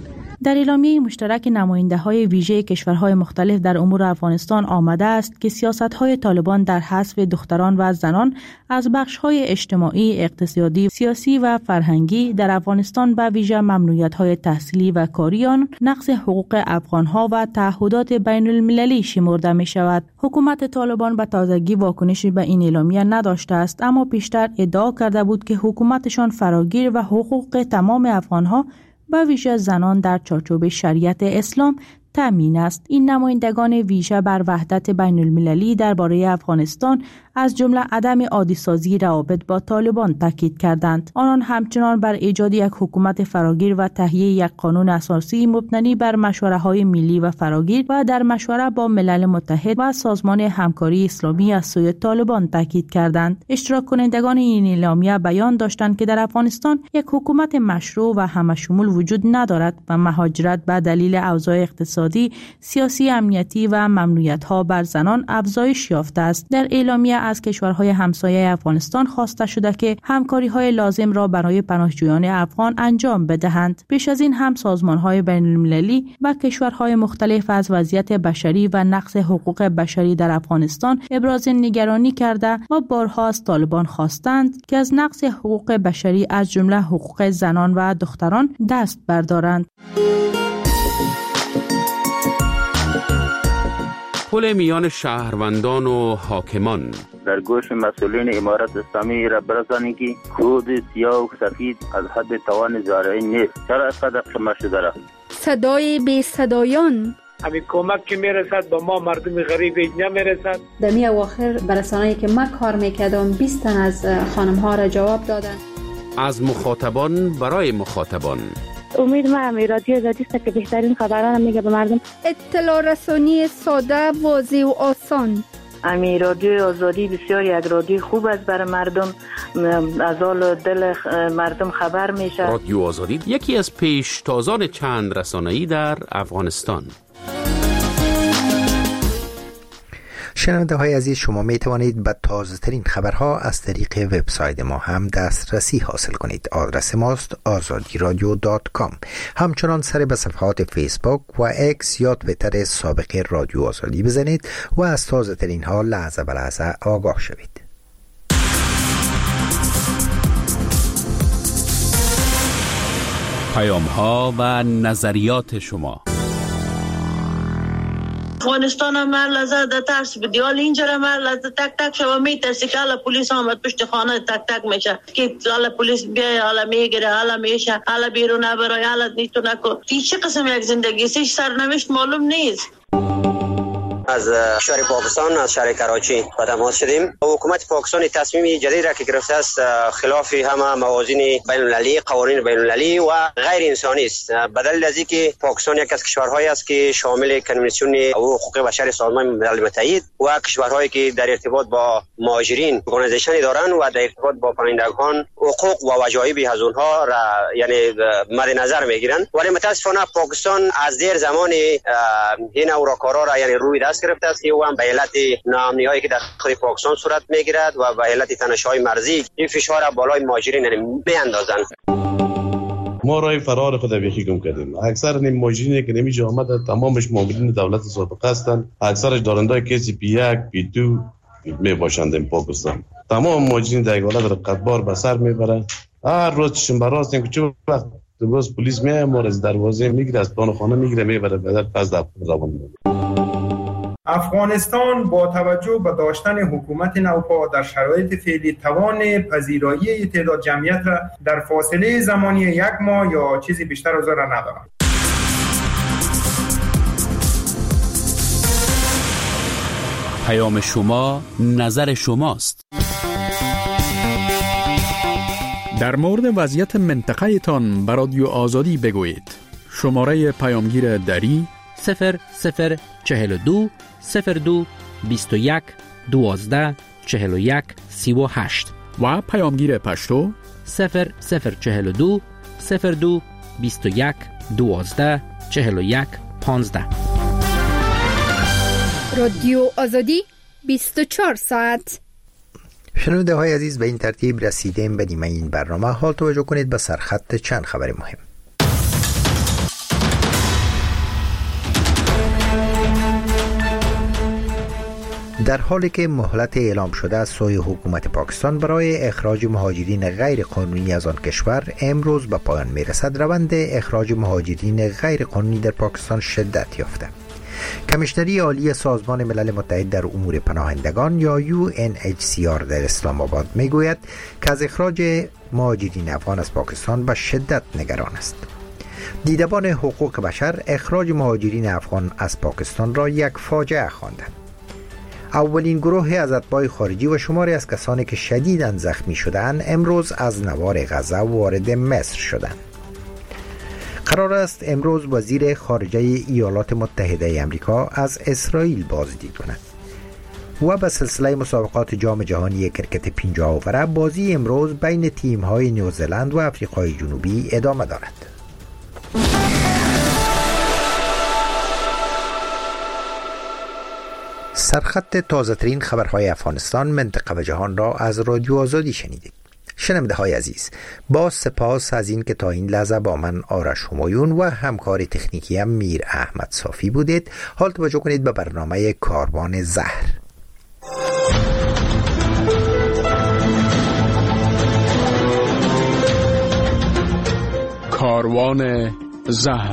S12: در اعلامیه مشترک نماینده‌های ویژه کشورهای مختلف در امور افغانستان آمده است که سیاست‌های طالبان در حذف دختران و زنان از بخش‌های اجتماعی، اقتصادی، سیاسی و فرهنگی در افغانستان به ویژه ممنوعیت‌های تحصیلی و کاری آن نقض حقوق افغان‌ها و تعهدات بین‌المللی شمرده می‌شود. حکومت طالبان به تازگی واکنشی به این اعلامیه نداشته است، اما پیشتر ادعا کرده بود که حکومتشان فراگیر و حقوق تمام افغان‌ها با ویژه زنان در چارچوب شریعت اسلام تامین است. این نمایندگان ویژه بر وحدت بین المللی درباره افغانستان از جمله عدم عادی سازی روابط با طالبان تاکید کردند. آنان همچنان بر ایجاد یک حکومت فراگیر و تهیه یک قانون اساسی مبتنی بر مشوره‌های ملی و فراگیر و در مشوره با ملل متحد و سازمان همکاری اسلامی از سوی طالبان تاکید کردند. اشتراک کنندگان این اعلامیه بیان داشتند که در افغانستان یک حکومت مشروع و همشمول وجود ندارد و مهاجرت به دلیل اوضاع اقتصادی، سیاسی، امنیتی و ممنوعیت‌ها بر زنان افزایش یافته است. در اعلامیه از کشورهای همسایه افغانستان خواسته شده که همکاری‌های لازم را برای پناهجویان افغان انجام بدهند. پیش از این هم سازمان‌های بین‌المللی و کشورهای مختلف از وضعیت بشری و نقض حقوق بشری در افغانستان ابراز نگرانی کرده و بارها از طالبان خواستند که از نقض حقوق بشری از جمله حقوق زنان و دختران دست بردارند.
S16: پل میان شهروندان و حاکمان
S20: در گوش مسئولین امارت اسلامی را برسانید که کود سیاه و سفید از حد توان زارعی نیست. چرا اینقدر شما شده را؟
S8: صدای بی صدایان
S21: همین کمک که میرسد با ما مردم غریب نمیرسد.
S22: در می اواخر برسانه‌ای که من کار میکردم بیست تن از خانم ها را جواب دادن.
S16: از مخاطبان برای مخاطبان
S23: امید ما رادیو آزادی است که بهترین خبران میگه به مردم.
S8: اطلاع رسانی ساده، واضح و آسان.
S24: امی رادیو آزادی بسیار یک رادیو خوب است برای مردم، از حال دل مردم خبر میشه.
S16: رادیو آزادی یکی از پیشتازان چند رسانه‌ای در افغانستان.
S1: شنونده های عزیز، شما می توانید به تازه ترین خبرها از طریق وبسایت ما هم دسترسی حاصل کنید. آدرس ماست آزادی رادیو دات کام. همچنان سر به صفحات فیسبوک و اکس یا تویتر سابق رادیو آزادی بزنید و از تازه ترین ها لحظه به لحظه آگاه شوید.
S7: پیام ها و نظریات شما.
S25: افغانستان هم لحظه در ترس بدی، حال اینجا هم لحظه تک تک شما میترسی که حالا پولیس آمد پشت خانه تک تک میشه که حالا پولیس بیای حالا میگیره حالا میشه حالا بیرون نبرای حالا نیتو نکن. این چه قسم یک زندگی است؟ سرنوشت معلوم نیست.
S26: از شهر پاکستان از شهر کراچی با تماس شدیم. حکومت پاکستان تصمیم جدید را که گرفته است خلاف همه موازین بین المللی، قوانین بین المللی و غیر انسانی است. به دلیل از اینکه پاکستان یک از کشورهایی است که شامل کنوانسیون حقوق بشر سازمان ملل متحد و کشورهایی که در ارتباط با مهاجرین ارگانیزیشن دارند و در ارتباط با پناهندگان حقوق و وجایب از اونها را یعنی مد نظر میگیرند، ولی متاسفانه پاکستان از دیر زمان این اوراکارا را یعنی روی دست گرفته است که او هم به علت ناامنی‌هایی که در خود پاکستان صورت میگیرد و به علت تنش‌های مرزی این فشار را بالای مهاجرین میاندازند.
S6: ما راه فرار خود بیخی گم کردیم. اکثر نیم مهاجرینی که نمیشه آمده تمامش مامورین دولت سابقه هستند، اکثرش دارنده کسی پی یک پی دو می باشند این پاکستان. تمام مهاجرین در حالت رقتبار به سر میبره. هر روز چشم به راست اینکه چه وقت روز پلیس میاد ما از دروازه میگیره، از پان خانه میگیره میبره به پس در زبان.
S27: افغانستان با توجه به داشتن حکومت نوپا در شرایط فعلی توان پذیرایی تعداد جمعیت را در فاصله زمانی یک ماه یا چیزی بیشتر از آن را ندارد.
S7: پیام شما نظر شماست.
S2: در مورد وضعیت منطقه تان بر رادیو آزادی بگویید. شماره پیامگیر دری
S16: صفر صفر چهل و دو صفر دو بیست و یک دوازده چهل و یک سی و هشت
S2: و پیامگیر پشتو
S16: صفر صفر چهل و دو صفر دو بیست و یک دوازده چهل و یک پانزده.
S8: رادیو آزادی بیست و چهار ساعت.
S1: شنونده های عزیز، به این ترتیب رسیدیم به نیمه این برنامه. حال توجه کنید به سرخط چند خبر مهم. در حالی که مهلت اعلام شده از سوی حکومت پاکستان برای اخراج مهاجرین غیر قانونی از آن کشور امروز به پایان میرسد، روند اخراج مهاجرین غیر قانونی در پاکستان شدت یافته. کمیشنری عالی سازمان ملل متحد در امور پناهندگان یا یو ان اچ سی آر در اسلام آباد میگوید که از اخراج مهاجرین افغان از پاکستان به شدت نگران است. دیدبان حقوق بشر اخراج مهاجرین افغان از پاکستان را یک فاجعه خواندند. اولین گروه از اتباع خارجی و شماری از کسانی که شدیداً زخمی شدند امروز از نوار غزه وارد مصر شدند. قرار است امروز وزیر خارجه ایالات متحده آمریکا از اسرائیل بازدید کند. و به سلسله مسابقات جام جهانی کرکت پنجاه اووره بازی امروز بین تیم‌های نیوزلند و آفریقای جنوبی ادامه دارد. سرخط تازه ترین خبرهای افغانستان، منطقه و جهان را از رادیو آزادی شنیدید. شنونده های عزیز، با سپاس از این که تا این لحظه با من آرش همایون و همکار تکنیکی میر احمد صافی بودید. حال توجه کنید به برنامه کاروان زهر.
S2: کاروان زهر.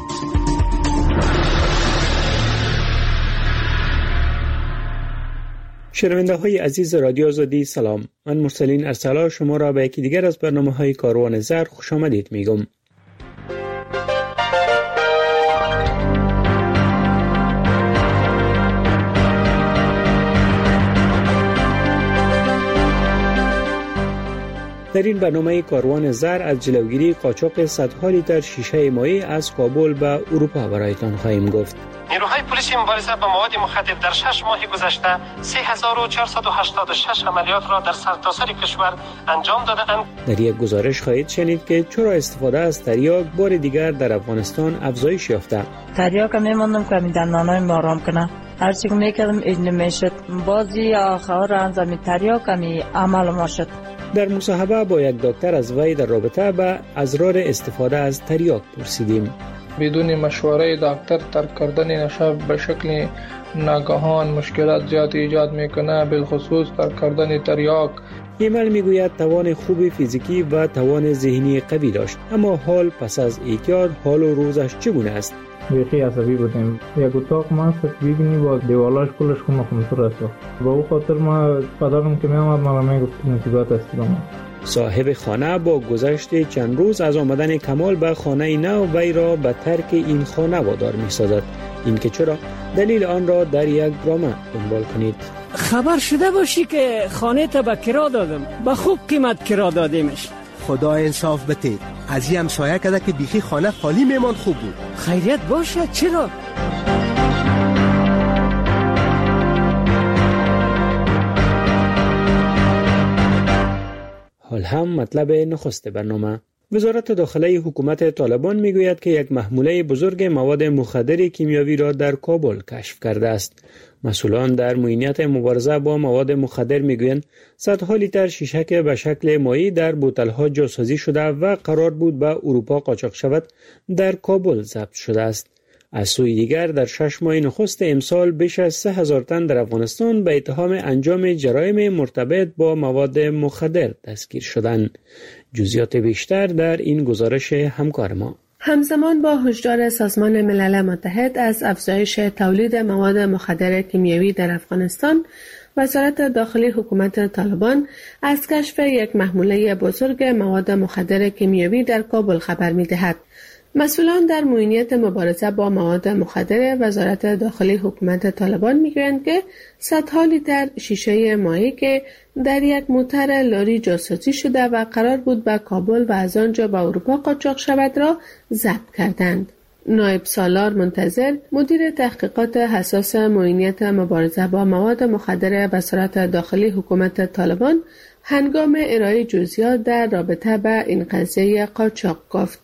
S9: شنونده های عزیز رادیو آزادی سلام. من مرسلین ارسلا شما را به یکی دیگر از برنامه های کاروان زهر خوش آمدید میگم. در این برنامه کاروان زهر از جلوگیری قاچاق صدها لیتر شیشه مایع از کابل به اروپا برایتان خواهیم گفت.
S3: نیروهای پلیسی مبارزه با مواد مخدر در شش ماه گذشته سه هزار و چهارصد و هشتاد و شش عملیات را در سرتاسر کشور انجام دادند.
S9: در یک گزارش خواهید شنید که چرا استفاده از تریاک بار دیگر در افغانستان افزایش یافته.
S24: تریاک میموندم که دندانای ما آرام کنه. هر چی میکردم اجن میشد. بازی آخر انجام تریاک می عمل ما شد.
S9: در مصاحبه با یک دکتر از وی در رابطه با اضرار استفاده از تریاک پرسیدیم.
S4: بدون مشوره دکتر ترک کردن نشه به شکل ناگهان مشکلات زیاد ایجاد میکنه، بالخصوص ترک کردن تریاک.
S9: ایمل میگوید توان خوب فیزیکی و توان ذهنی قوی داشت، اما حال پس از اعتیاد حال و روزش چگونه است؟
S4: بیخی عصبی بودیم. یک اتاق ما ببینی با دیوالاش کلش خونه خونتر است. با او خاطر ما پدرم که میامد ما میگفت نتیجات استیدم.
S9: صاحب خانه با گذشت چند روز از آمدن کمال به خانه نو وی را به ترک این خانه وادار می‌سازد. این که چرا؟ دلیل آن را در یک برنامه دنبال کنید.
S5: خبر شده باشی که خانه تا به کرا دادم، به خوب قیمت کرا دادیمش.
S10: خدا انصاف بده، از این همسایه کده که بیخی خانه خالی میمان خوب بود.
S5: خیریت باشه، چرا؟
S9: حال هم مطلب نخست برنامه. وزارت داخله حکومت طالبان میگوید که یک محموله بزرگ مواد مخدر کیمیاوی را در کابل کشف کرده است. مسئولان در معینات مبارزه با مواد مخدر میگویند صدها لیتر شیشک به شکل مایع در بوتل‌ها جاسازی شده و قرار بود به اروپا قاچاق شود در کابل ضبط شده است. از سوی دیگر در شش ماه نخست امسال بیش از سه هزار تن در افغانستان به اتهام انجام جرایم مرتبط با مواد مخدر دستگیر شدند. جزئیات بیشتر در این گزارش همکار ما.
S11: همزمان با هشدار سازمان ملل متحد از افزایش تولید مواد مخدر کیمیاوی در افغانستان، وزارت داخلی حکومت طالبان از کشف یک محموله بزرگ مواد مخدر کیمیاوی در کابل خبر می‌دهد. مسئولان در معینیت مبارزه با مواد مخدر وزارت داخلی حکومت طالبان میگویند که صدها لیتر شیشه مایع که در یک موتر لاری جاسازی شده و قرار بود به کابل و از آنجا به اروپا قاچاق شود را ضبط کردند. نایب سالار منتظر مدیر تحقیقات حساس معینیت مبارزه با مواد مخدر وزارت داخلی حکومت طالبان هنگام ارائه جزئیات در رابطه با این قضیه قاچاق گفت: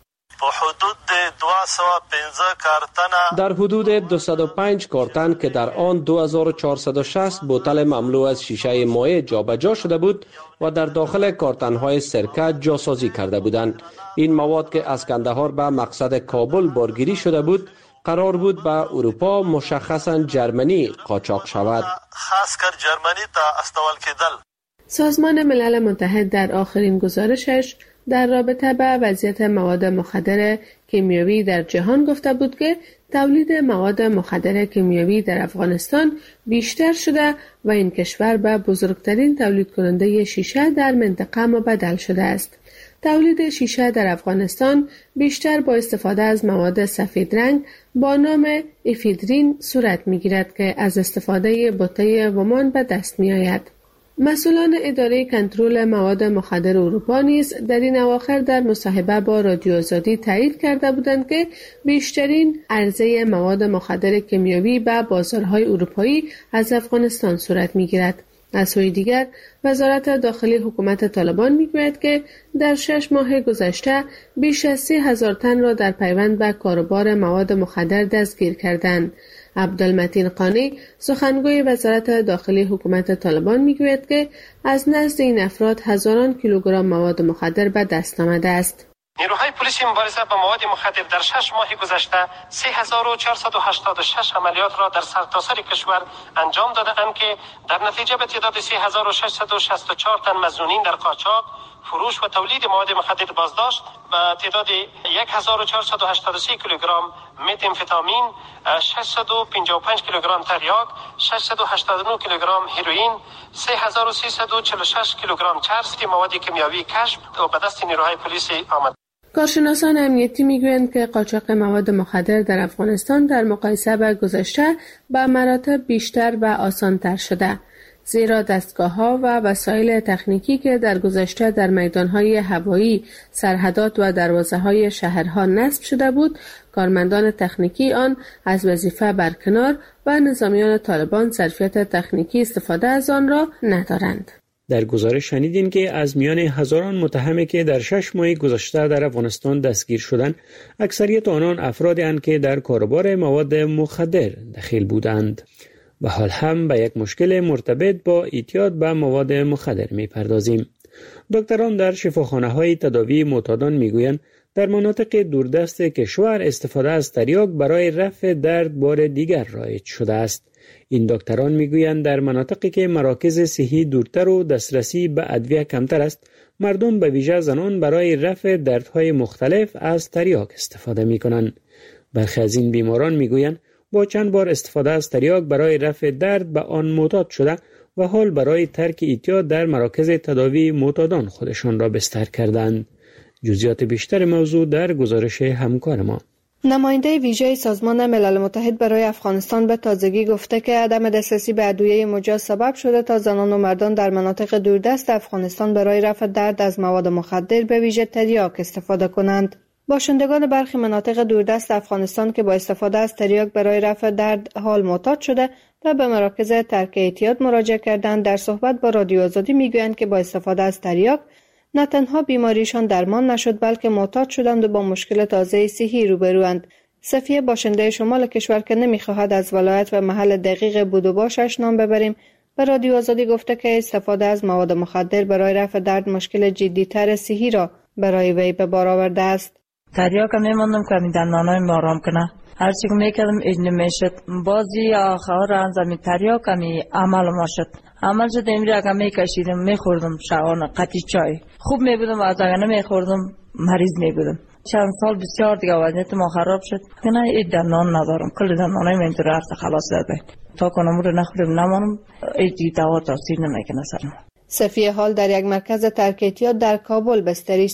S9: در حدود دویست و پنج کارتن که در آن دو هزار و چهارصد و شصت بوتل مملو از شیشه مایع جابجا شده بود و در داخل کارتن‌های سرکه جاسازی کرده بودند. این مواد که از کندهار به مقصد کابل بارگیری شده بود قرار بود به اروپا مشخصاً جرمنی قاچاق شود.
S12: خاص کر جرمنی تا استوال کدل.
S11: سازمان ملل متحد در آخرین گزارشش در رابطه با وضعیت مواد مخدر کیمیایی در جهان گفته بود که تولید مواد مخدر کیمیایی در افغانستان بیشتر شده و این کشور به بزرگترین تولید کننده شیشه در منطقه مبدل شده است. تولید شیشه در افغانستان بیشتر با استفاده از مواد سفید رنگ با نام افیدرین صورت می‌گیرد که از استفاده بوته ومان به دست می‌آید. مسئولان اداره کنترل مواد مخدر اروپا نیز در این اواخر در مصاحبه با رادیو آزادی تایید کرده بودند که بیشترین عرضه مواد مخدر کیمیایی به بازارهای اروپایی از افغانستان صورت می‌گیرد. از سوی دیگر وزارت داخلی حکومت طالبان میگوید که در شش ماه گذشته بیش از سی هزار تن را در پیوند به کاروبار مواد مخدر دستگیر کردند. عبدالمتین قانی سخنگوی وزارت داخلی حکومت طالبان میگوید که از نزد این افراد هزاران کیلوگرم مواد مخدر به دست آمده است.
S3: نیروهای پلیس مبارزه با مواد مخدر در شش ماه گذشته سه هزار و چهارصد و هشتاد و شش عملیات را در سرتاسر کشور انجام داده‌اند که در نتیجه به تعداد سه هزار و ششصد و شصت و چهار تن مظنونین در قاچاق، فروش و تولید مواد مخدر بازداشت و تعداد هزار و چهارصد و هشتاد و سه کیلوگرم متامفتامین، ششصد و پنجاه و پنج کیلوگرم تریاک، ششصد و هشتاد و نه کیلوگرم هروئین، سه هزار و سیصد و چهل و شش کیلوگرم چرس مواد کیمیایی کشف و به دست نیروهای پلیس آمد.
S11: کارشناسان امنیتی میگویند که قاچاق مواد مخدر در افغانستان در مقایسه با گذشته به مراتب بیشتر و آسان‌تر شده، زیرا دستگاه‌ها و وسایل تکنیکی که در گذشته در میدان‌های هوایی، سرحدات و دروازه‌های شهرها نصب شده بود، کارمندان تکنیکی آن از وظیفه برکنار و نظامیان طالبان ظرفیت تکنیکی استفاده از آن را ندارند.
S9: در گزارش شنیدین که از میان هزاران متهمی که در شش ماه گذشته در افغانستان دستگیر شدند، اکثریت آنان افرادی اند که در کاروبار مواد مخدر دخیل بودند و حال هم به یک مشکل مرتبط با اعتیاد به مواد مخدر می‌پردازیم. دکتران در شفاخانه‌های تداوی معتادان می‌گویند در مناطق دوردست کشور استفاده از تریاک برای رفع درد بار دیگر رایج شده است. این دکتران میگویند در مناطقی که مراکز صحی دورتر و دسترسی به ادویه کمتر است، مردم به ویژه زنان برای رفع دردهای مختلف از تریاک استفاده می‌کنند. برخی از این بیماران میگویند با چند بار استفاده از تریاک برای رفع درد به آن معتاد شده و حال برای ترک اعتیاد در مراکز تداوی معتادان خودشان را بستر کردند. جزئیات بیشتر موضوع در گزارش همکار ما.
S8: نماینده ویژه سازمان ملل متحد برای افغانستان به تازگی گفته که عدم دسترسی به ادویه مجاز سبب شده تا زنان و مردان در مناطق دوردست افغانستان برای رفع درد از مواد مخدر به ویژه تریاک استفاده کنند. باشندگان برخی مناطق دوردست افغانستان که با استفاده از تریاک برای رفع درد حال معتاد شده و به مراکز ترک اعتیاد مراجعه کردند، در صحبت با رادیو آزادی میگویند که با استفاده از تریاک نه تنها بیماریشان درمان نشد بلکه معتاد شدند و با مشکل تازه صحی روبروند. صفیه باشنده شمال کشور که نمیخواهد از ولایت و محل دقیق بود و باشش نام ببریم، به رادیو آزادی گفته که استفاده از مواد مخدر برای رفع درد مشکل جدی‌تر صحی را برای وی به بار آورده است.
S24: تریاک میموندم که می دندانایم آرام کنه. هر چی که میکردم اجنه میشد. بازی آخر انجام تریاک می عمل ما شد. عمل شد امری اگه میکشیدم میخوردم شبانه قطی چای. خوب میبودم و از اگه نمیخوردم مریض میبودم. چند سال بسیار دیگه وضعیت ما خراب شد. که نه ای دندان ندارم. کل دندانایم اینطور رفت خلاص داده. تا کنم رو نخورم نمانم ای دوا تاثیر نمیکنه سرم.
S8: صفیه حال در یک مرکز ترک اعتیاد در کابل بستری است.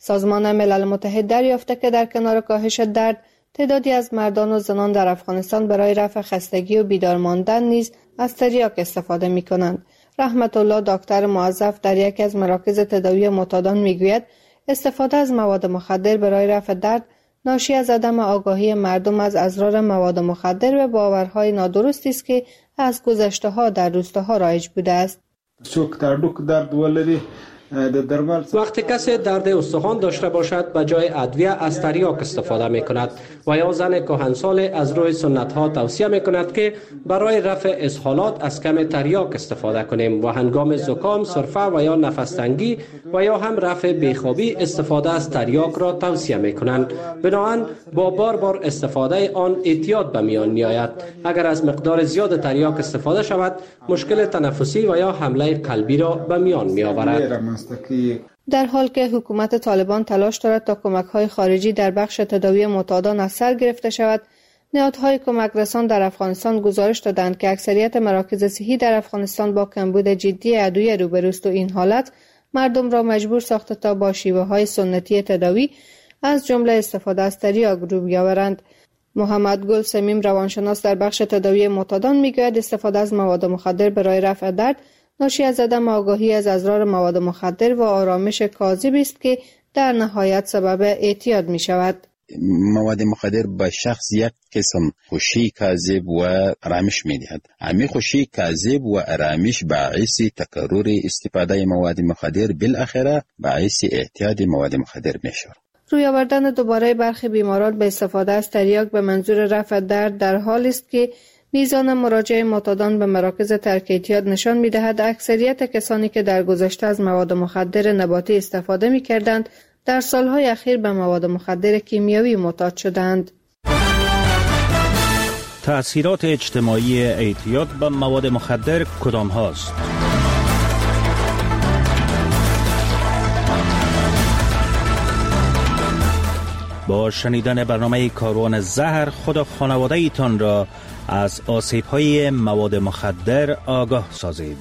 S13: سازمان ملل متحد دریافته که در کنار کاهش درد، تعدادی از مردان و زنان در افغانستان برای رفع خستگی و بیدار ماندن نیز از تریاک استفاده می کنند. رحمت الله دکتر موظف در یکی از مراکز تداوی معتادان می گوید استفاده از مواد مخدر برای رفع درد ناشی از عدم آگاهی مردم از اضرار مواد مخدر و باورهای نادرستی است که از گذشته ها در روستاها رایج بوده است.
S9: وقتی کسی درد استخوان داشته باشد به جای ادویه از تریاک استفاده می کند و یا زن کهنسال از روی سنت ها توصیه می کند که برای رفع اسهالات از کم تریاک استفاده کنیم و هنگام زکام، سرفه و یا نفس تنگی و یا هم رفع بیخوابی استفاده از تریاک را توصیه می کنند. بنابراین با بار بار استفاده آن احتیاط به میان می آید. اگر از مقدار زیاد تریاک استفاده شود مشکل تنفسی و یا حمله قلبی را به میان می آورد.
S13: در حال که حکومت طالبان تلاش دارد تا کمک‌های خارجی در بخش تداوی معتادان از سر گرفته شود، نهادهای کمک رسان در افغانستان گزارش دادند که اکثریت مراکز صحی در افغانستان با کمبود جدی ادویه روبروست و این حالت مردم را مجبور ساخته تا با شیوه‌های سنتی تداوی از جمله استفاده از تریاک رو بیاورند. محمد گل سمیم روانشناس در بخش تداوی معتادان میگوید استفاده از مواد مخدر برای رفع درد ناشی از عدم آگاهی از اضرار مواد مخدر و آرامش کاذب است که در نهایت سبب اعتیاد می شود.
S14: مواد مخدر به شخص یک قسم خوشی کاذب و آرامش می دهد. همین خوشی کاذب و آرامش باعث تکرار استفاده مواد مخدر بالاخره باعث اعتیاد مواد مخدر می شود.
S13: روی آوردن دوباره برخی بیماران به استفاده از تریاک به منظور رفع درد در حالی است که میزان مراجعه معتادان به مراکز ترک اعتیاد نشان می‌دهد اکثریت کسانی که در گذشته از مواد مخدر نباتی استفاده می‌کردند در سالهای اخیر به مواد مخدر کیمیایی معتاد شدند.
S15: تأثیرات اجتماعی اعتیاد به مواد مخدر کدام هاست؟ با شنیدن برنامه کاروان زهر خود و خانواده ایتان را از آسیب‌های مواد مخدر آگاه سازید.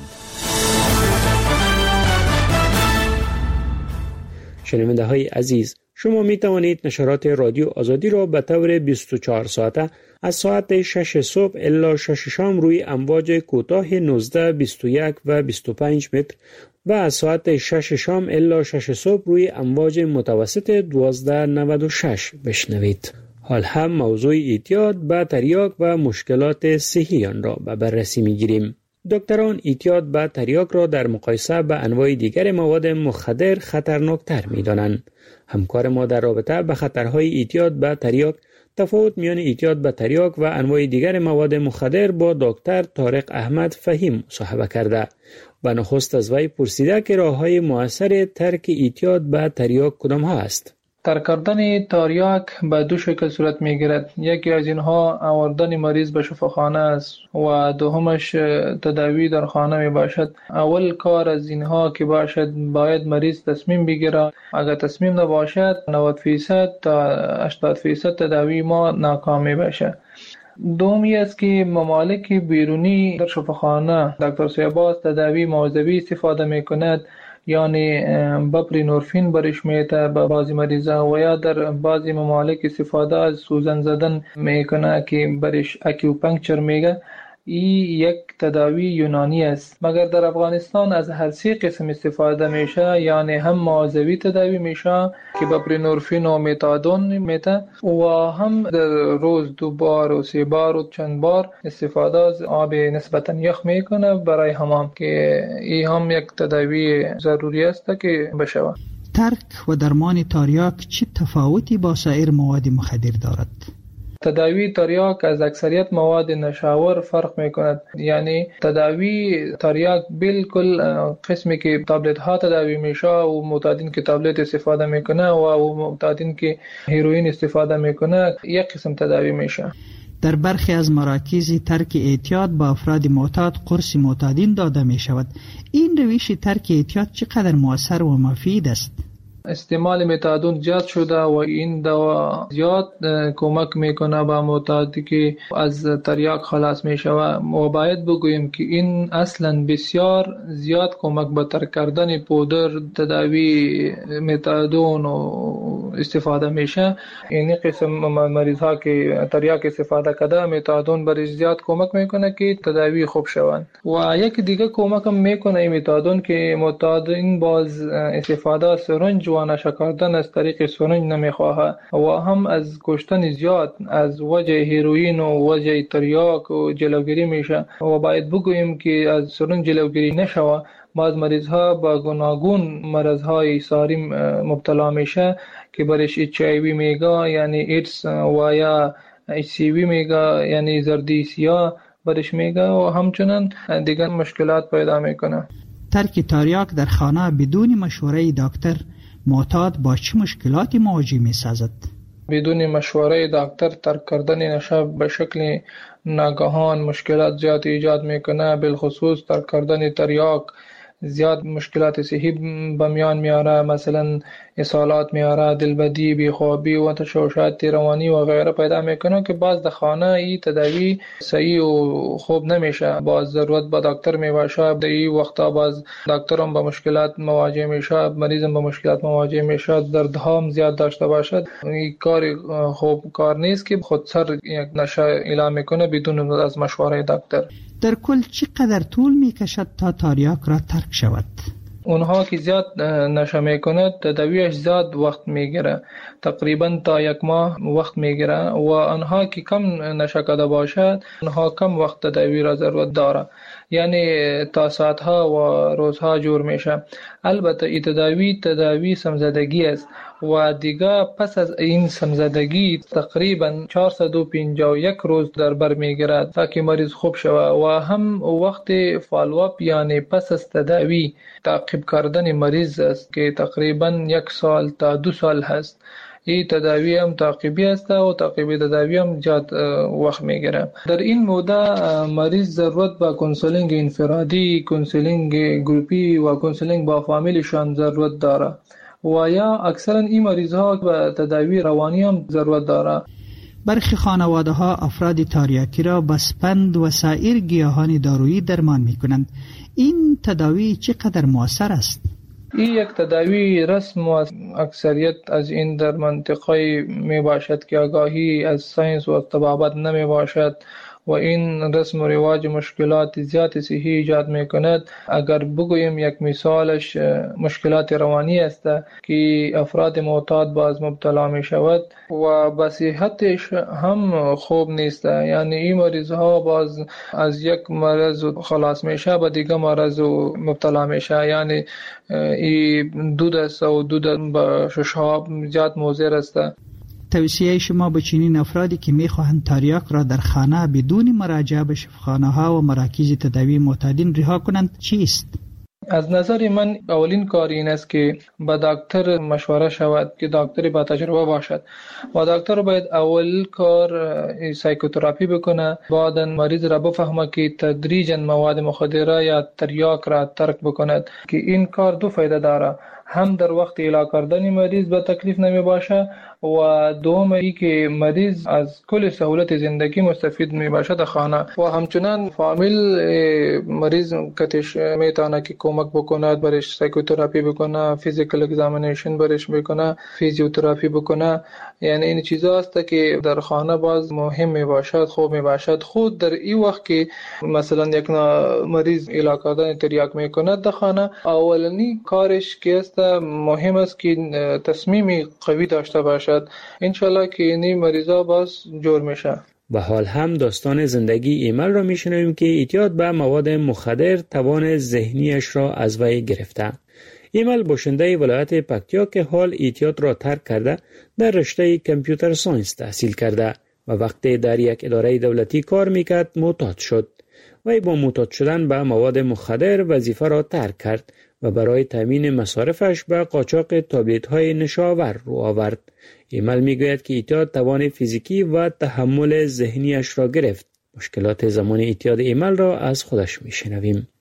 S9: شنونده های عزیز، شما می توانید نشرات رادیو آزادی را به طور بیست و چهار ساعته از ساعت شش صبح الی شش شام روی امواج کوتاه نوزده، بیست و یک و بیست و پنج متر و از ساعت شش شام الی شش صبح روی امواج متوسط دوازده نود و شش بشنوید. حال هم موضوع اعتیاد به تریاک و مشکلات صحی آن را به بررسی می‌گیریم. دکتران اعتیاد به تریاک را در مقایسه با انواع دیگر مواد مخدر خطرناکتر می‌دانند. همکار ما در رابطه به خطرهای اعتیاد به تریاک، تفاوت میان اعتیاد به تریاک و انواع دیگر مواد مخدر با دکتر طارق احمد فهیم مصاحبه کرده و نخست از وی پرسیده که راه‌های مؤثر ترک اعتیاد به تریاک کدام ها است.
S4: ترک کردن تریاک به دو شکل صورت میگیرد. یکی از اینها آوردن مریض به شفاخانه است و دومش تداوی در خانه می باشد. اول کار از اینها که باشد باید مریض تصمیم بگیرد. اگر تصمیم نباشد نود درصد تا هشتاد درصد تداوی ما ناکام می باشد. دومی است که ممالک بیرونی در شفاخانه دکتر سیباز تداوی موضوعی استفاده می کند، یعنی بپرینورفین برش میته به بعضی مریضا و یا در بعضی ممالک استفاده از سوزن زدن میکنه که برش اکیوپنکچر میگه. این یک تداوی یونانی است، مگر در افغانستان از هر سه قسم استفاده میشه، یعنی هم موضوعی تداوی میشه که بپرینورفین و متادون میته و هم در روز دو بار و سه بار و چند بار استفاده از آب نسبتا یخ میکنه برای حمام، که این هم یک تداوی ضروری است که بشه.
S17: ترک و درمان تریاک چه تفاوتی با سایر مواد مخدر دارد؟
S4: تداوی تریاک از اکثریت مواد نشاور فرق میکند. یعنی تداوی تریاک بالکل قسمی که تابلت ها تداوی میشه و معتادین که تابلت استفاده میکنه و معتادین که هیروئین استفاده میکنه یک قسم تداوی میشه.
S17: در برخی از مراکز ترک اعتیاد با افراد معتاد قرص معتادین داده می شود. این روش ترک اعتیاد چقدر مؤثر و مفید است؟
S4: استعمال متادون زیاد شده و این دوا زیاد کمک میکنه به معتادی که از تریاک خلاص میشوه و باید بگوییم که این اصلا بسیار زیاد کمک به ترک کردن پودر تداوی متادون و استفاده میشه. این قسم مریض ها که تریاک استفاده کرده متادون برش زیاد کمک میکنه که تداوی خوب شوند. و یک دیگه کمک هم میکنه متادون که معتادین باز استفاده سرنج و نشه کردن از طریق سرنج نمیخواه و هم از کشتن زیاد از وجه هیروئین و وجه تریاک و جلوگیری میشه و باید بگوییم که از سرنج جلوگیری نشوه. بعض مریض ها با گوناگون مرض های ساری مبتلا میشه که برش اچ آی وی میگه یعنی ایدز و یا اچ سی وی میگه یعنی زردی سیاه برش میگه و همچنان دیگر مشکلات پیدا میکنه.
S17: ترک تریاک در خانه بدون مشوره دکتر معتاد با چه مشکلاتی مواجه می سازد؟
S4: بدون مشوره دکتر ترک کردن نشه به شکل ناگهان مشکلات زیاد ایجاد میکنه. بالخصوص ترک کردن تریاک زیاد مشکلات صحی بمیان میاره، مثلا اسهالات میاره، دلبدی، بیخوابی و تشوشات روانی و غیره پیدا میکنه که باز در خانه ای تداوی صحیح و خوب نمیشه. باز ضرورت به دکتر میباشه. در این وقتا باز دکتر هم با مشکلات مواجه میشه، مریض هم با مشکلات مواجه میشه، دردها هم زیاد داشته باشد. این کار خوب کار نیست که خود سر یک نشه اعلام میکنه بدون از مشوره دکتر.
S17: در کل چقدر طول میکشد تا تریاک را ترک شود؟
S4: اونها که زیاد نشه میکنه تداویش زیاد وقت میگیره، تقریبا تا یک ماه وقت میگیره و آنها که کم نشه کرده باشد اونها کم وقت تداوی را ضرورت داره، یعنی تا ساعتها و روزها جور میشه. البته این تداوی تداوی سمزدگی است و دیگه پس از این سمزدگی تقریبا چهارصد و پنجاه و یک روز در بر میگیرد تا که مریض خوب شود و هم وقت فالوآپ یعنی پس از تداوی تعقیب کردن مریض است که تقریبا یک سال تا دو سال هست. این تداوی هم تعقیبی است و تعقیبی تداوی هم زیاد وقت میگیره. در این مدت مریض ضرورت به کانسلینگ انفرادی، کانسلینگ گروپی و کانسلینگ با فامیلشان ضرورت داره و یا اکثرا این مریض ها به تداوی روانی هم ضرورت داره.
S17: برخی خانواده ها افراد تریاکی را با سپند و سایر گیاهان دارویی درمان می کنند. این تداوی چقدر مؤثر است؟
S4: این یک تداوی رسم و اکثریت از این در منطقه می باشد که آگاهی از ساینس و طبابت نمی باشد و این رسم و رواج مشکلات زیاد صحی ایجاد می کند. اگر بگوییم یک مثالش مشکلات روانی است که افراد معتاد باز مبتلا می شود و به صحتش هم خوب نیست، یعنی این مریض ها باز از یک مرض خلاص میشه به دیگه مرض مبتلا میشه، یعنی این دود است و دود به ششها زیاد مضر است.
S17: توصیه شما به چنین افرادی که میخواهند تریاک را در خانه بدون مراجعه به شفاخانه ها و مراکز تداوی معتادین رها کنند چیست؟
S4: از نظر من اولین کار این است که با دکتر مشوره شود که دکتری با تجربه باشد و دکتر باید اول کار سایکوتراپی بکنه، بعدا مریض را بفهمه که تدریجا مواد مخدره یا تریاک را ترک بکند که این کار دو فایده داره، هم در وقت علاج کردن مریض به تکلیف نمی باشه و دوم ای که مریض از کل سهولت زندگی مستفید می باشه در خانه و همچنان فامیل مریض کتش میتونه که کمک بکند، برش سایکوتراپی بکنه، فیزیکال اگزامینیشن برش بکنه، فیزیوتراپی بکنه. یعنی این چیزا است که در خانه باز مهم می باشد، خوب می باشد. خود در این وقت که مثلا یک مریض علاج کردن تریاک میکند در خانه، اولنی کارش که است مهم است که تصمیم قوی داشته باشد. انشالله که این مریضا باز جور میشه.
S18: و حال هم داستان زندگی ایمل را میشنویم که اعتیاد به مواد مخدر توان ذهنیش را از وی گرفته. ایمل باشنده ولایت پکتیا که حال اعتیاد را ترک کرده در رشته کامپیوتر ساینس تحصیل کرده و وقتی در یک اداره دولتی کار میکرد معتاد شد. وی با معتاد شدن به مواد مخدر وظیفه را ترک کرد و برای تامین مصارفش به قاچاق تابلت های نشاور رو آورد. ایمل میگوید که اعتیاد توان فیزیکی و تحمل ذهنیش را گرفت. مشکلات زمان اعتیاد ایمل را از خودش میشنویم.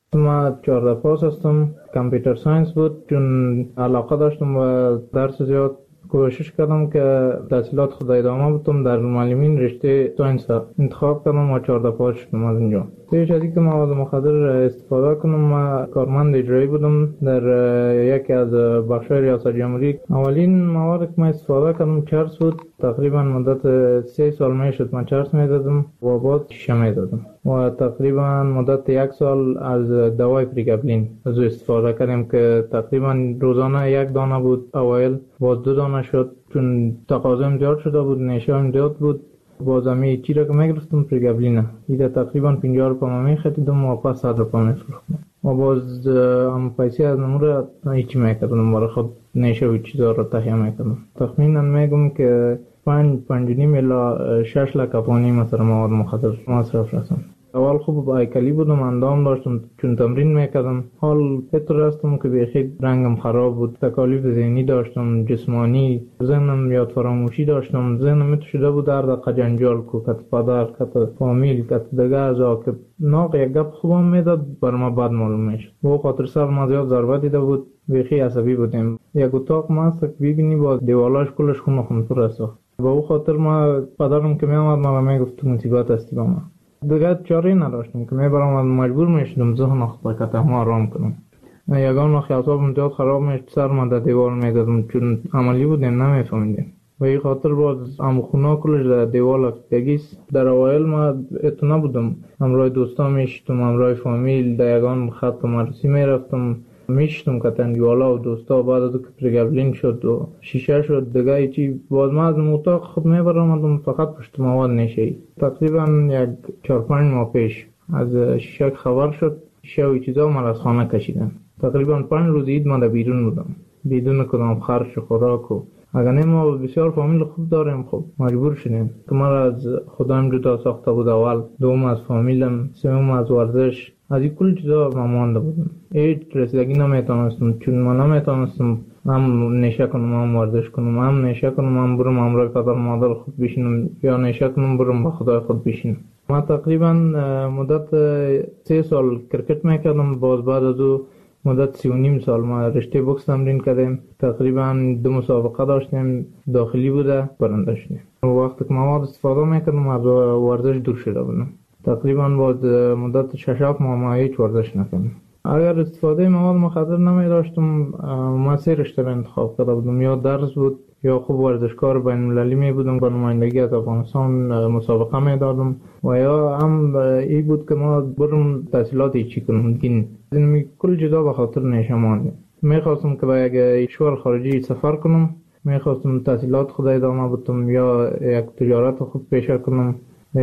S4: ما چهارده پاس هستم. کامپیوتر ساینس بود چون علاقه داشتم و درس زیاد کوشش کردم که تحصیلات خود ادامه بدم. در معلمین رشته ساینس انتخاب کردم و چهارده پاس شدم از اینجا. پیش از اینکه مواد مخدر استفاده کنم ما کارمند اجرایی بودم در یکی از بخش‌های ریاست جمهوری. اولین مواد که ما استفاده کردم چرس بود. تقریبا مدت سه سال میشد من چرس میدادم و بعد شیشه میدادم و تقریبا مدت یک سال از دوای پریگابلین از استفاده کردم که تقریبا روزانه یک دانه بود. اوایل باز دو دانه شد چون تقاضا زیاد شده بود، نشه هم زیاد بود. باز همی چی را که میگرفتم پریگابلینه ایده تقریبا پنجاه روپا میخریدم و پس صد روپا میفروختم و باز هم پیسی از نمو را هیچی میکردم برای خود نشه و چیزا را تهیه میکردم. تخمینا میگم که پنج پنج و نیم الا شش لک افغانی مثلا مواد مخدر مصرف رسم. اول خوب هیکلی بودم، اندام داشتم چون تمرین میکردم. حال فطر هستم که بیخی رنگم خراب بود، تکالیف ذهنی داشتم، جسمانی، ذهنم یاد فراموشی داشتم. ذهنم میتو شده بود در دقیقه جنجال کو کت پدر کت فامیل کت دیگه ازا که ناق یک گپ خوبم میداد بر ما بد معلوم میشد. با خاطر سر ما زیاد ضربه دیده بود، بیخی عصبی بودیم. یک اتاق ما است که ببینی با دیوالاش کلش خون خون پر است. با او خاطر ما پدرم که میامد ما میگفت تو مصیبت هستی با ما. دیگه چاره نداشتم که میبرم مجبور میشدم ذهن خود کتم آرام کنم. یگان وقت اعصابم زیاد خراب میشد سر ما در دیوار میدادم چون عملی بودیم نمیفهمیدیم. و این خاطر باز ام خونا کلش در دیوار بگیس. در اوایل ما اتو نبودم، همراه دوستا میشتم، همراه فامیل در یگان خط مرسی میرفتم میشتم که تندیوالا و دوستا. بعد از که پریگابلین شد و شیشه شد دیگه چی باز ما از اتاق خود میبرم فقط پشت مواد نشه. تقریبا یک چهار پنج ماه پیش از شیشه خبر شد شیشه و چیزا ما از خانه کشیدن. تقریبا پنج روز عید ما در بیرون بودم بدون کدام خرج و خوراک و اگر نه ما بسیار فامیل خوب داریم خب مجبور شدیم که ما را از خودم جدا ساخته بود. اول دوم از فامیلم، سوم از ورزش، از این کل چیزا ما مانده بودم. هیچ رسیدگی نمیتونستم چون ما نمیتونستم هم نشه کنم هم ورزش کنم، هم نشه کنم هم برم همراه پدر مادر خود بشینم یا نشه کنم برم با خدای خود بشینم. ما تقریبا مدت سه سال کرکت میکردم. باز بعد از او مدت سی و نیم سال ما رشته بوکس تمرین کردیم. تقریبا دو مسابقه داشتیم، داخلی بوده برنده شدیم. وقتی که مواد استفاده میکردم از ورزش دور شده بودم. تقریبا بعد مدت شش هفت ماه ما هیچ ورزش نکردم. اگر استفاده مواد مخدر نمی داشتم ما سه رشته را انتخاب کرده بودم، یا درس بود یا خوب ورزشکار بین المللی می بودم با نمایندگی از افغانستان مسابقه می دادم و یا هم ای بود که ما برم تحصیلاتی چی کنم. دین این کل جدا به خاطر نشمان می خواستم که با یک کشور خارجی سفر کنم، می خواستم تحصیلات خود ادامه بدم یا یک تجارت خود پیشه کنم.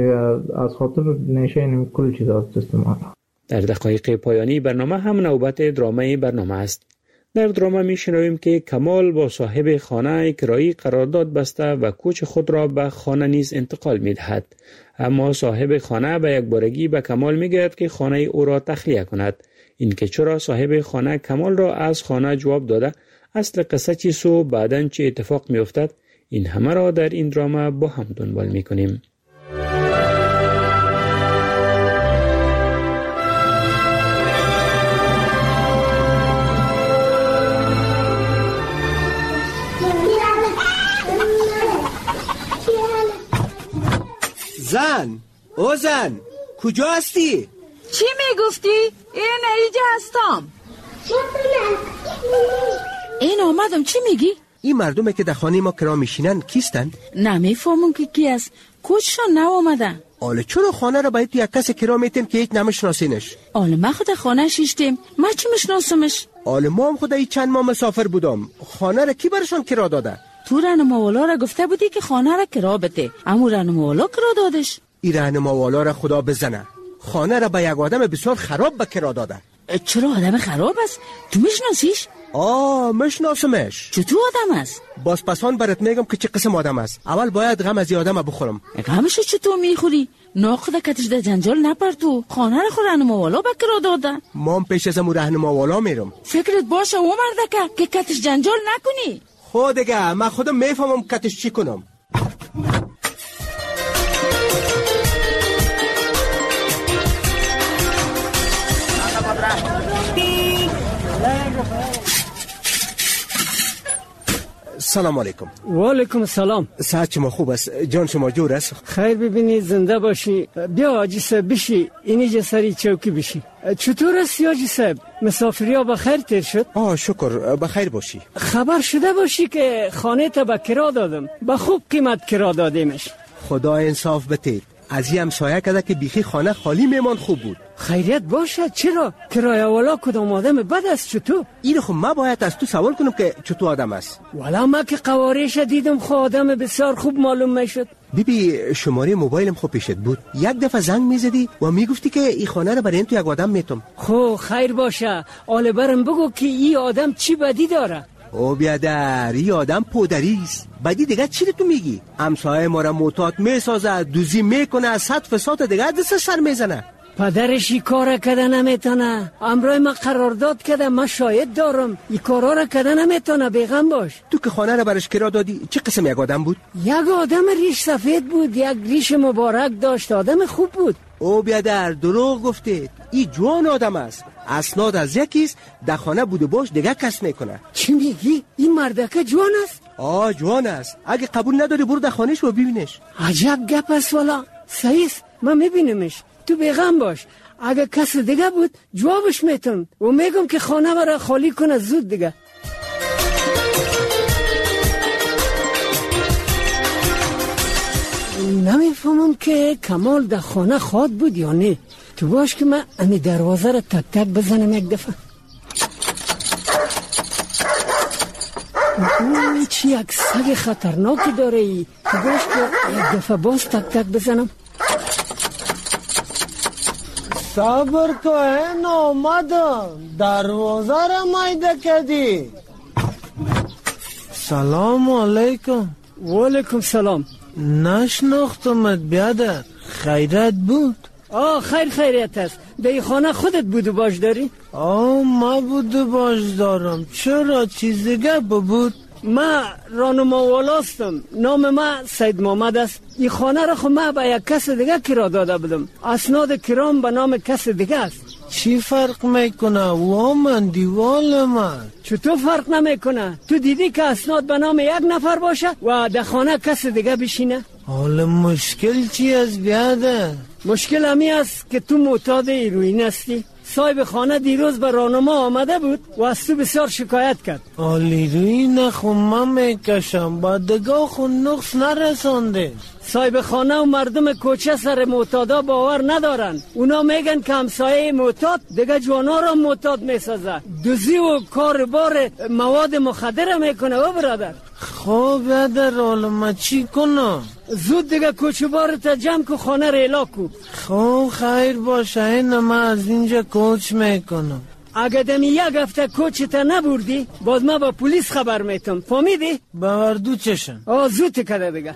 S4: از خاطر نشه این کل چیزا استعمال.
S18: در دقایق پایانی برنامه هم نوبت درامه برنامه است. در درامه میشنویم که کمال با صاحب خانه کرایی قرارداد بسته و کوچ خود را به خانه نیز انتقال میدهد. اما صاحب خانه به یک بارگی به کمال میگوید که خانه او را تخلیه کند. این که چرا صاحب خانه کمال را از خانه جواب داده، اصل قصه چیست و بعداً چه اتفاق میافتد، این همه را در این درامه با هم دنبال میکنیم.
S10: زن، او زن، کجا هستی؟
S19: چی میگفتی؟ این ایجا هستم. این آمدم. چی میگی؟
S10: این مردمه که در خانه ما کرا میشینن کیستن؟
S19: نمیفهمم که کی است. کجشان نو آمدن؟
S10: آله چرا خانه را باید یک کس کرا میتیم که هیچ نمیشناسینش؟
S19: آله ما خود خانه شیشتیم، ما چی میشناسمش؟
S10: آله ما هم خود ای چند ماه مسافر بودم. خانه را کی برشان کرا داده؟
S19: تو رهنماوالا را گفته بودی که خانه را کرا بده، اما رهنماوالا کرا دادش.
S10: این رهنماوالا را خدا بزنه، خانه را به یک آدم بسیار خراب به کرا داده.
S19: چرا آدم خراب است؟ تو میشناسیش؟
S10: آه میشناسمش.
S19: چطور آدم است؟
S10: باز پسان برات میگم که چه قسم آدم است. اول باید غم از این آدم بخورم.
S19: غمشو چطور میخوری؟ ناخدا کتش در جنجال نپر. تو خانه را خود رهنماوالا به کرا داده.
S10: ما هم پیش از امو رهنماوالا میرم.
S19: فکرت باشه او مردکه که کتش جنجال نکنی.
S10: خود دیگه من خودم میفهمم کتش چی کنم. سلام علیکم.
S5: و علیکم السلام.
S10: صحت شما خوب است؟ جان شما جور است؟
S5: خیر ببینی، زنده باشی. بیا حاجی صاحب بشی، اینجا سری چوکی بشی. چطور است حاجی صاحب؟ مسافری ها بخیر تیر شد؟
S10: آه شکر، بخیر باشی.
S5: خبر شده باشی که خانه تا به کرا دادم، به خوب قیمت کرا دادیمش.
S10: خدا انصاف بده. از این همسایه کده که بیخی خانه خالی میمان خوب بود.
S5: خیریت باشد. چرا؟ کرایه والا کدام آدم بد است؟ چطور؟
S10: این خب ما باید از تو سوال کنم که چطور آدم است.
S5: والا ما که قوارش دیدم خود آدم بسیار خوب معلوم میشد.
S10: بیبی شماره موبایلم خوب پیشت بود، یک دفعه زنگ میزدی و میگفتی که این خانه رو برای تو یک آدم میتم.
S5: خب خیر باشه، آله برم بگو که این آدم چی بدی داره.
S10: او بیادر، این آدم پودریست. بدی دیگه چی تو میگی؟ همسایه ما را معتاد میسازه، دوزی میکنه، صد فساد دیگه دست سر میزنه.
S5: پدرش این کار کده نمیتونه. امروز ما قرارداد کده، ما شاهد دارم. این کارا را کده نمیتونه، بیغم باش.
S10: تو که خانه را برش کرا دادی چه قسم یک آدم بود؟
S5: یک آدم ریش سفید بود، یک ریش مبارک داشت، آدم خوب بود.
S10: او بیادر دروغ گفته. این جوان آدم است، اسناد از یکیست، در خانه بوده باش دیگه کس میکنه.
S5: چی میگی؟ این مردکه جوان است؟
S10: آه جوان است. اگه قبول نداری برو در خانهش و ببینش.
S5: عجب گپ است والا. صحیح است، من میبینمش. تو بیغم باش، اگه کس دیگه بود جوابش میتون و میگم که خانه برای خالی کنه زود دیگه. نمیفهمم که کمال در خانه خواد بود یا نه. تو باش که من امی دروازه را تک تک بزنم یک دفعه. اوه چی یک سگ خطرناکی داره ای. تو باش که یک دفعه باز تک تک بزنم.
S6: صبر کن آمدم، دروازه را مایده کردی. سلام علیکم.
S5: و علیکم سلام.
S6: نشناختمت بیادر، خیرت بود؟
S5: آه خیر خیریت است. در خانه خودت بود و باش داری؟
S6: آه ما بود و باش دارم. چرا چیز دیگه بود؟
S5: ما رانما والاستم، نام ما سید محمد است. این خانه را خود ما به یک کس دیگه کرا داده بودم، اسناد کرام به نام کس دیگه است.
S6: چی فرق میکنه و من دیوال من؟
S5: چطور فرق نمیکنه؟ تو دیدی که اسناد به نام یک نفر باشه و در خانه کس دیگه بشینه؟
S6: حالا مشکل چی است بیاده؟
S5: مشکل همی است که تو معتاد هیروئین هستی. صاحب خانه دیروز به راهنما آمده بود و از تو بسیار شکایت کرد.
S6: هیروئین خو من میکشم، با دگاه خو نقص نرسانده.
S5: صاحب خانه و مردم کوچه سر معتادا باور ندارن. اونا میگن که همسایه معتاد دیگه جوانا را معتاد میسازه، دوزی و کار بار مواد مخدر میکنه. و برادر
S6: خب بیادر حالا ما چی کنم؟
S5: زود دیگه کوچه بارت جمع که خانه را الا کو.
S6: خب خیر باشه، این ما از اینجا کوچ میکنم.
S5: اگه دمی یک هفته کوچتا نبردی باز ما با پلیس خبر میتم، فهمیدی؟
S6: باوردو چشم.
S5: آه زود کده دیگه.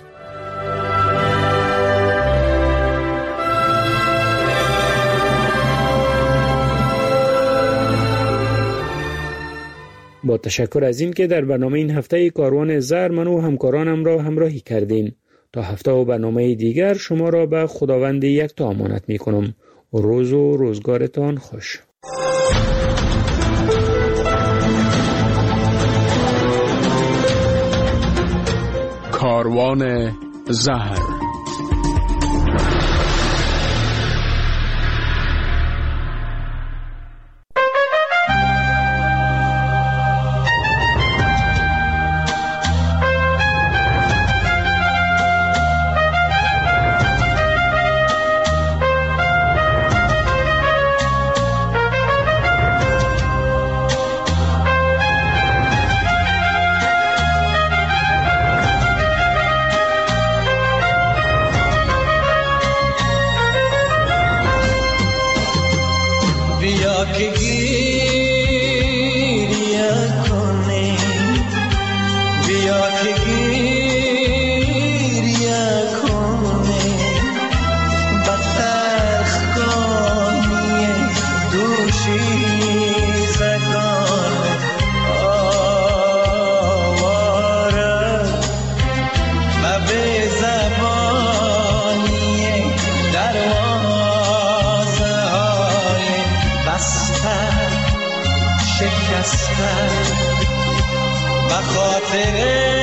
S18: با تشکر از این که در برنامه این هفته کاروان زر من و همکارانم را همراهی کردین. تا هفته و برنامه دیگر شما را به خداوند یکتا امانت می کنم. روز و روزگارتان خوش.
S2: کاروان زهر.
S20: شکستن بخاطر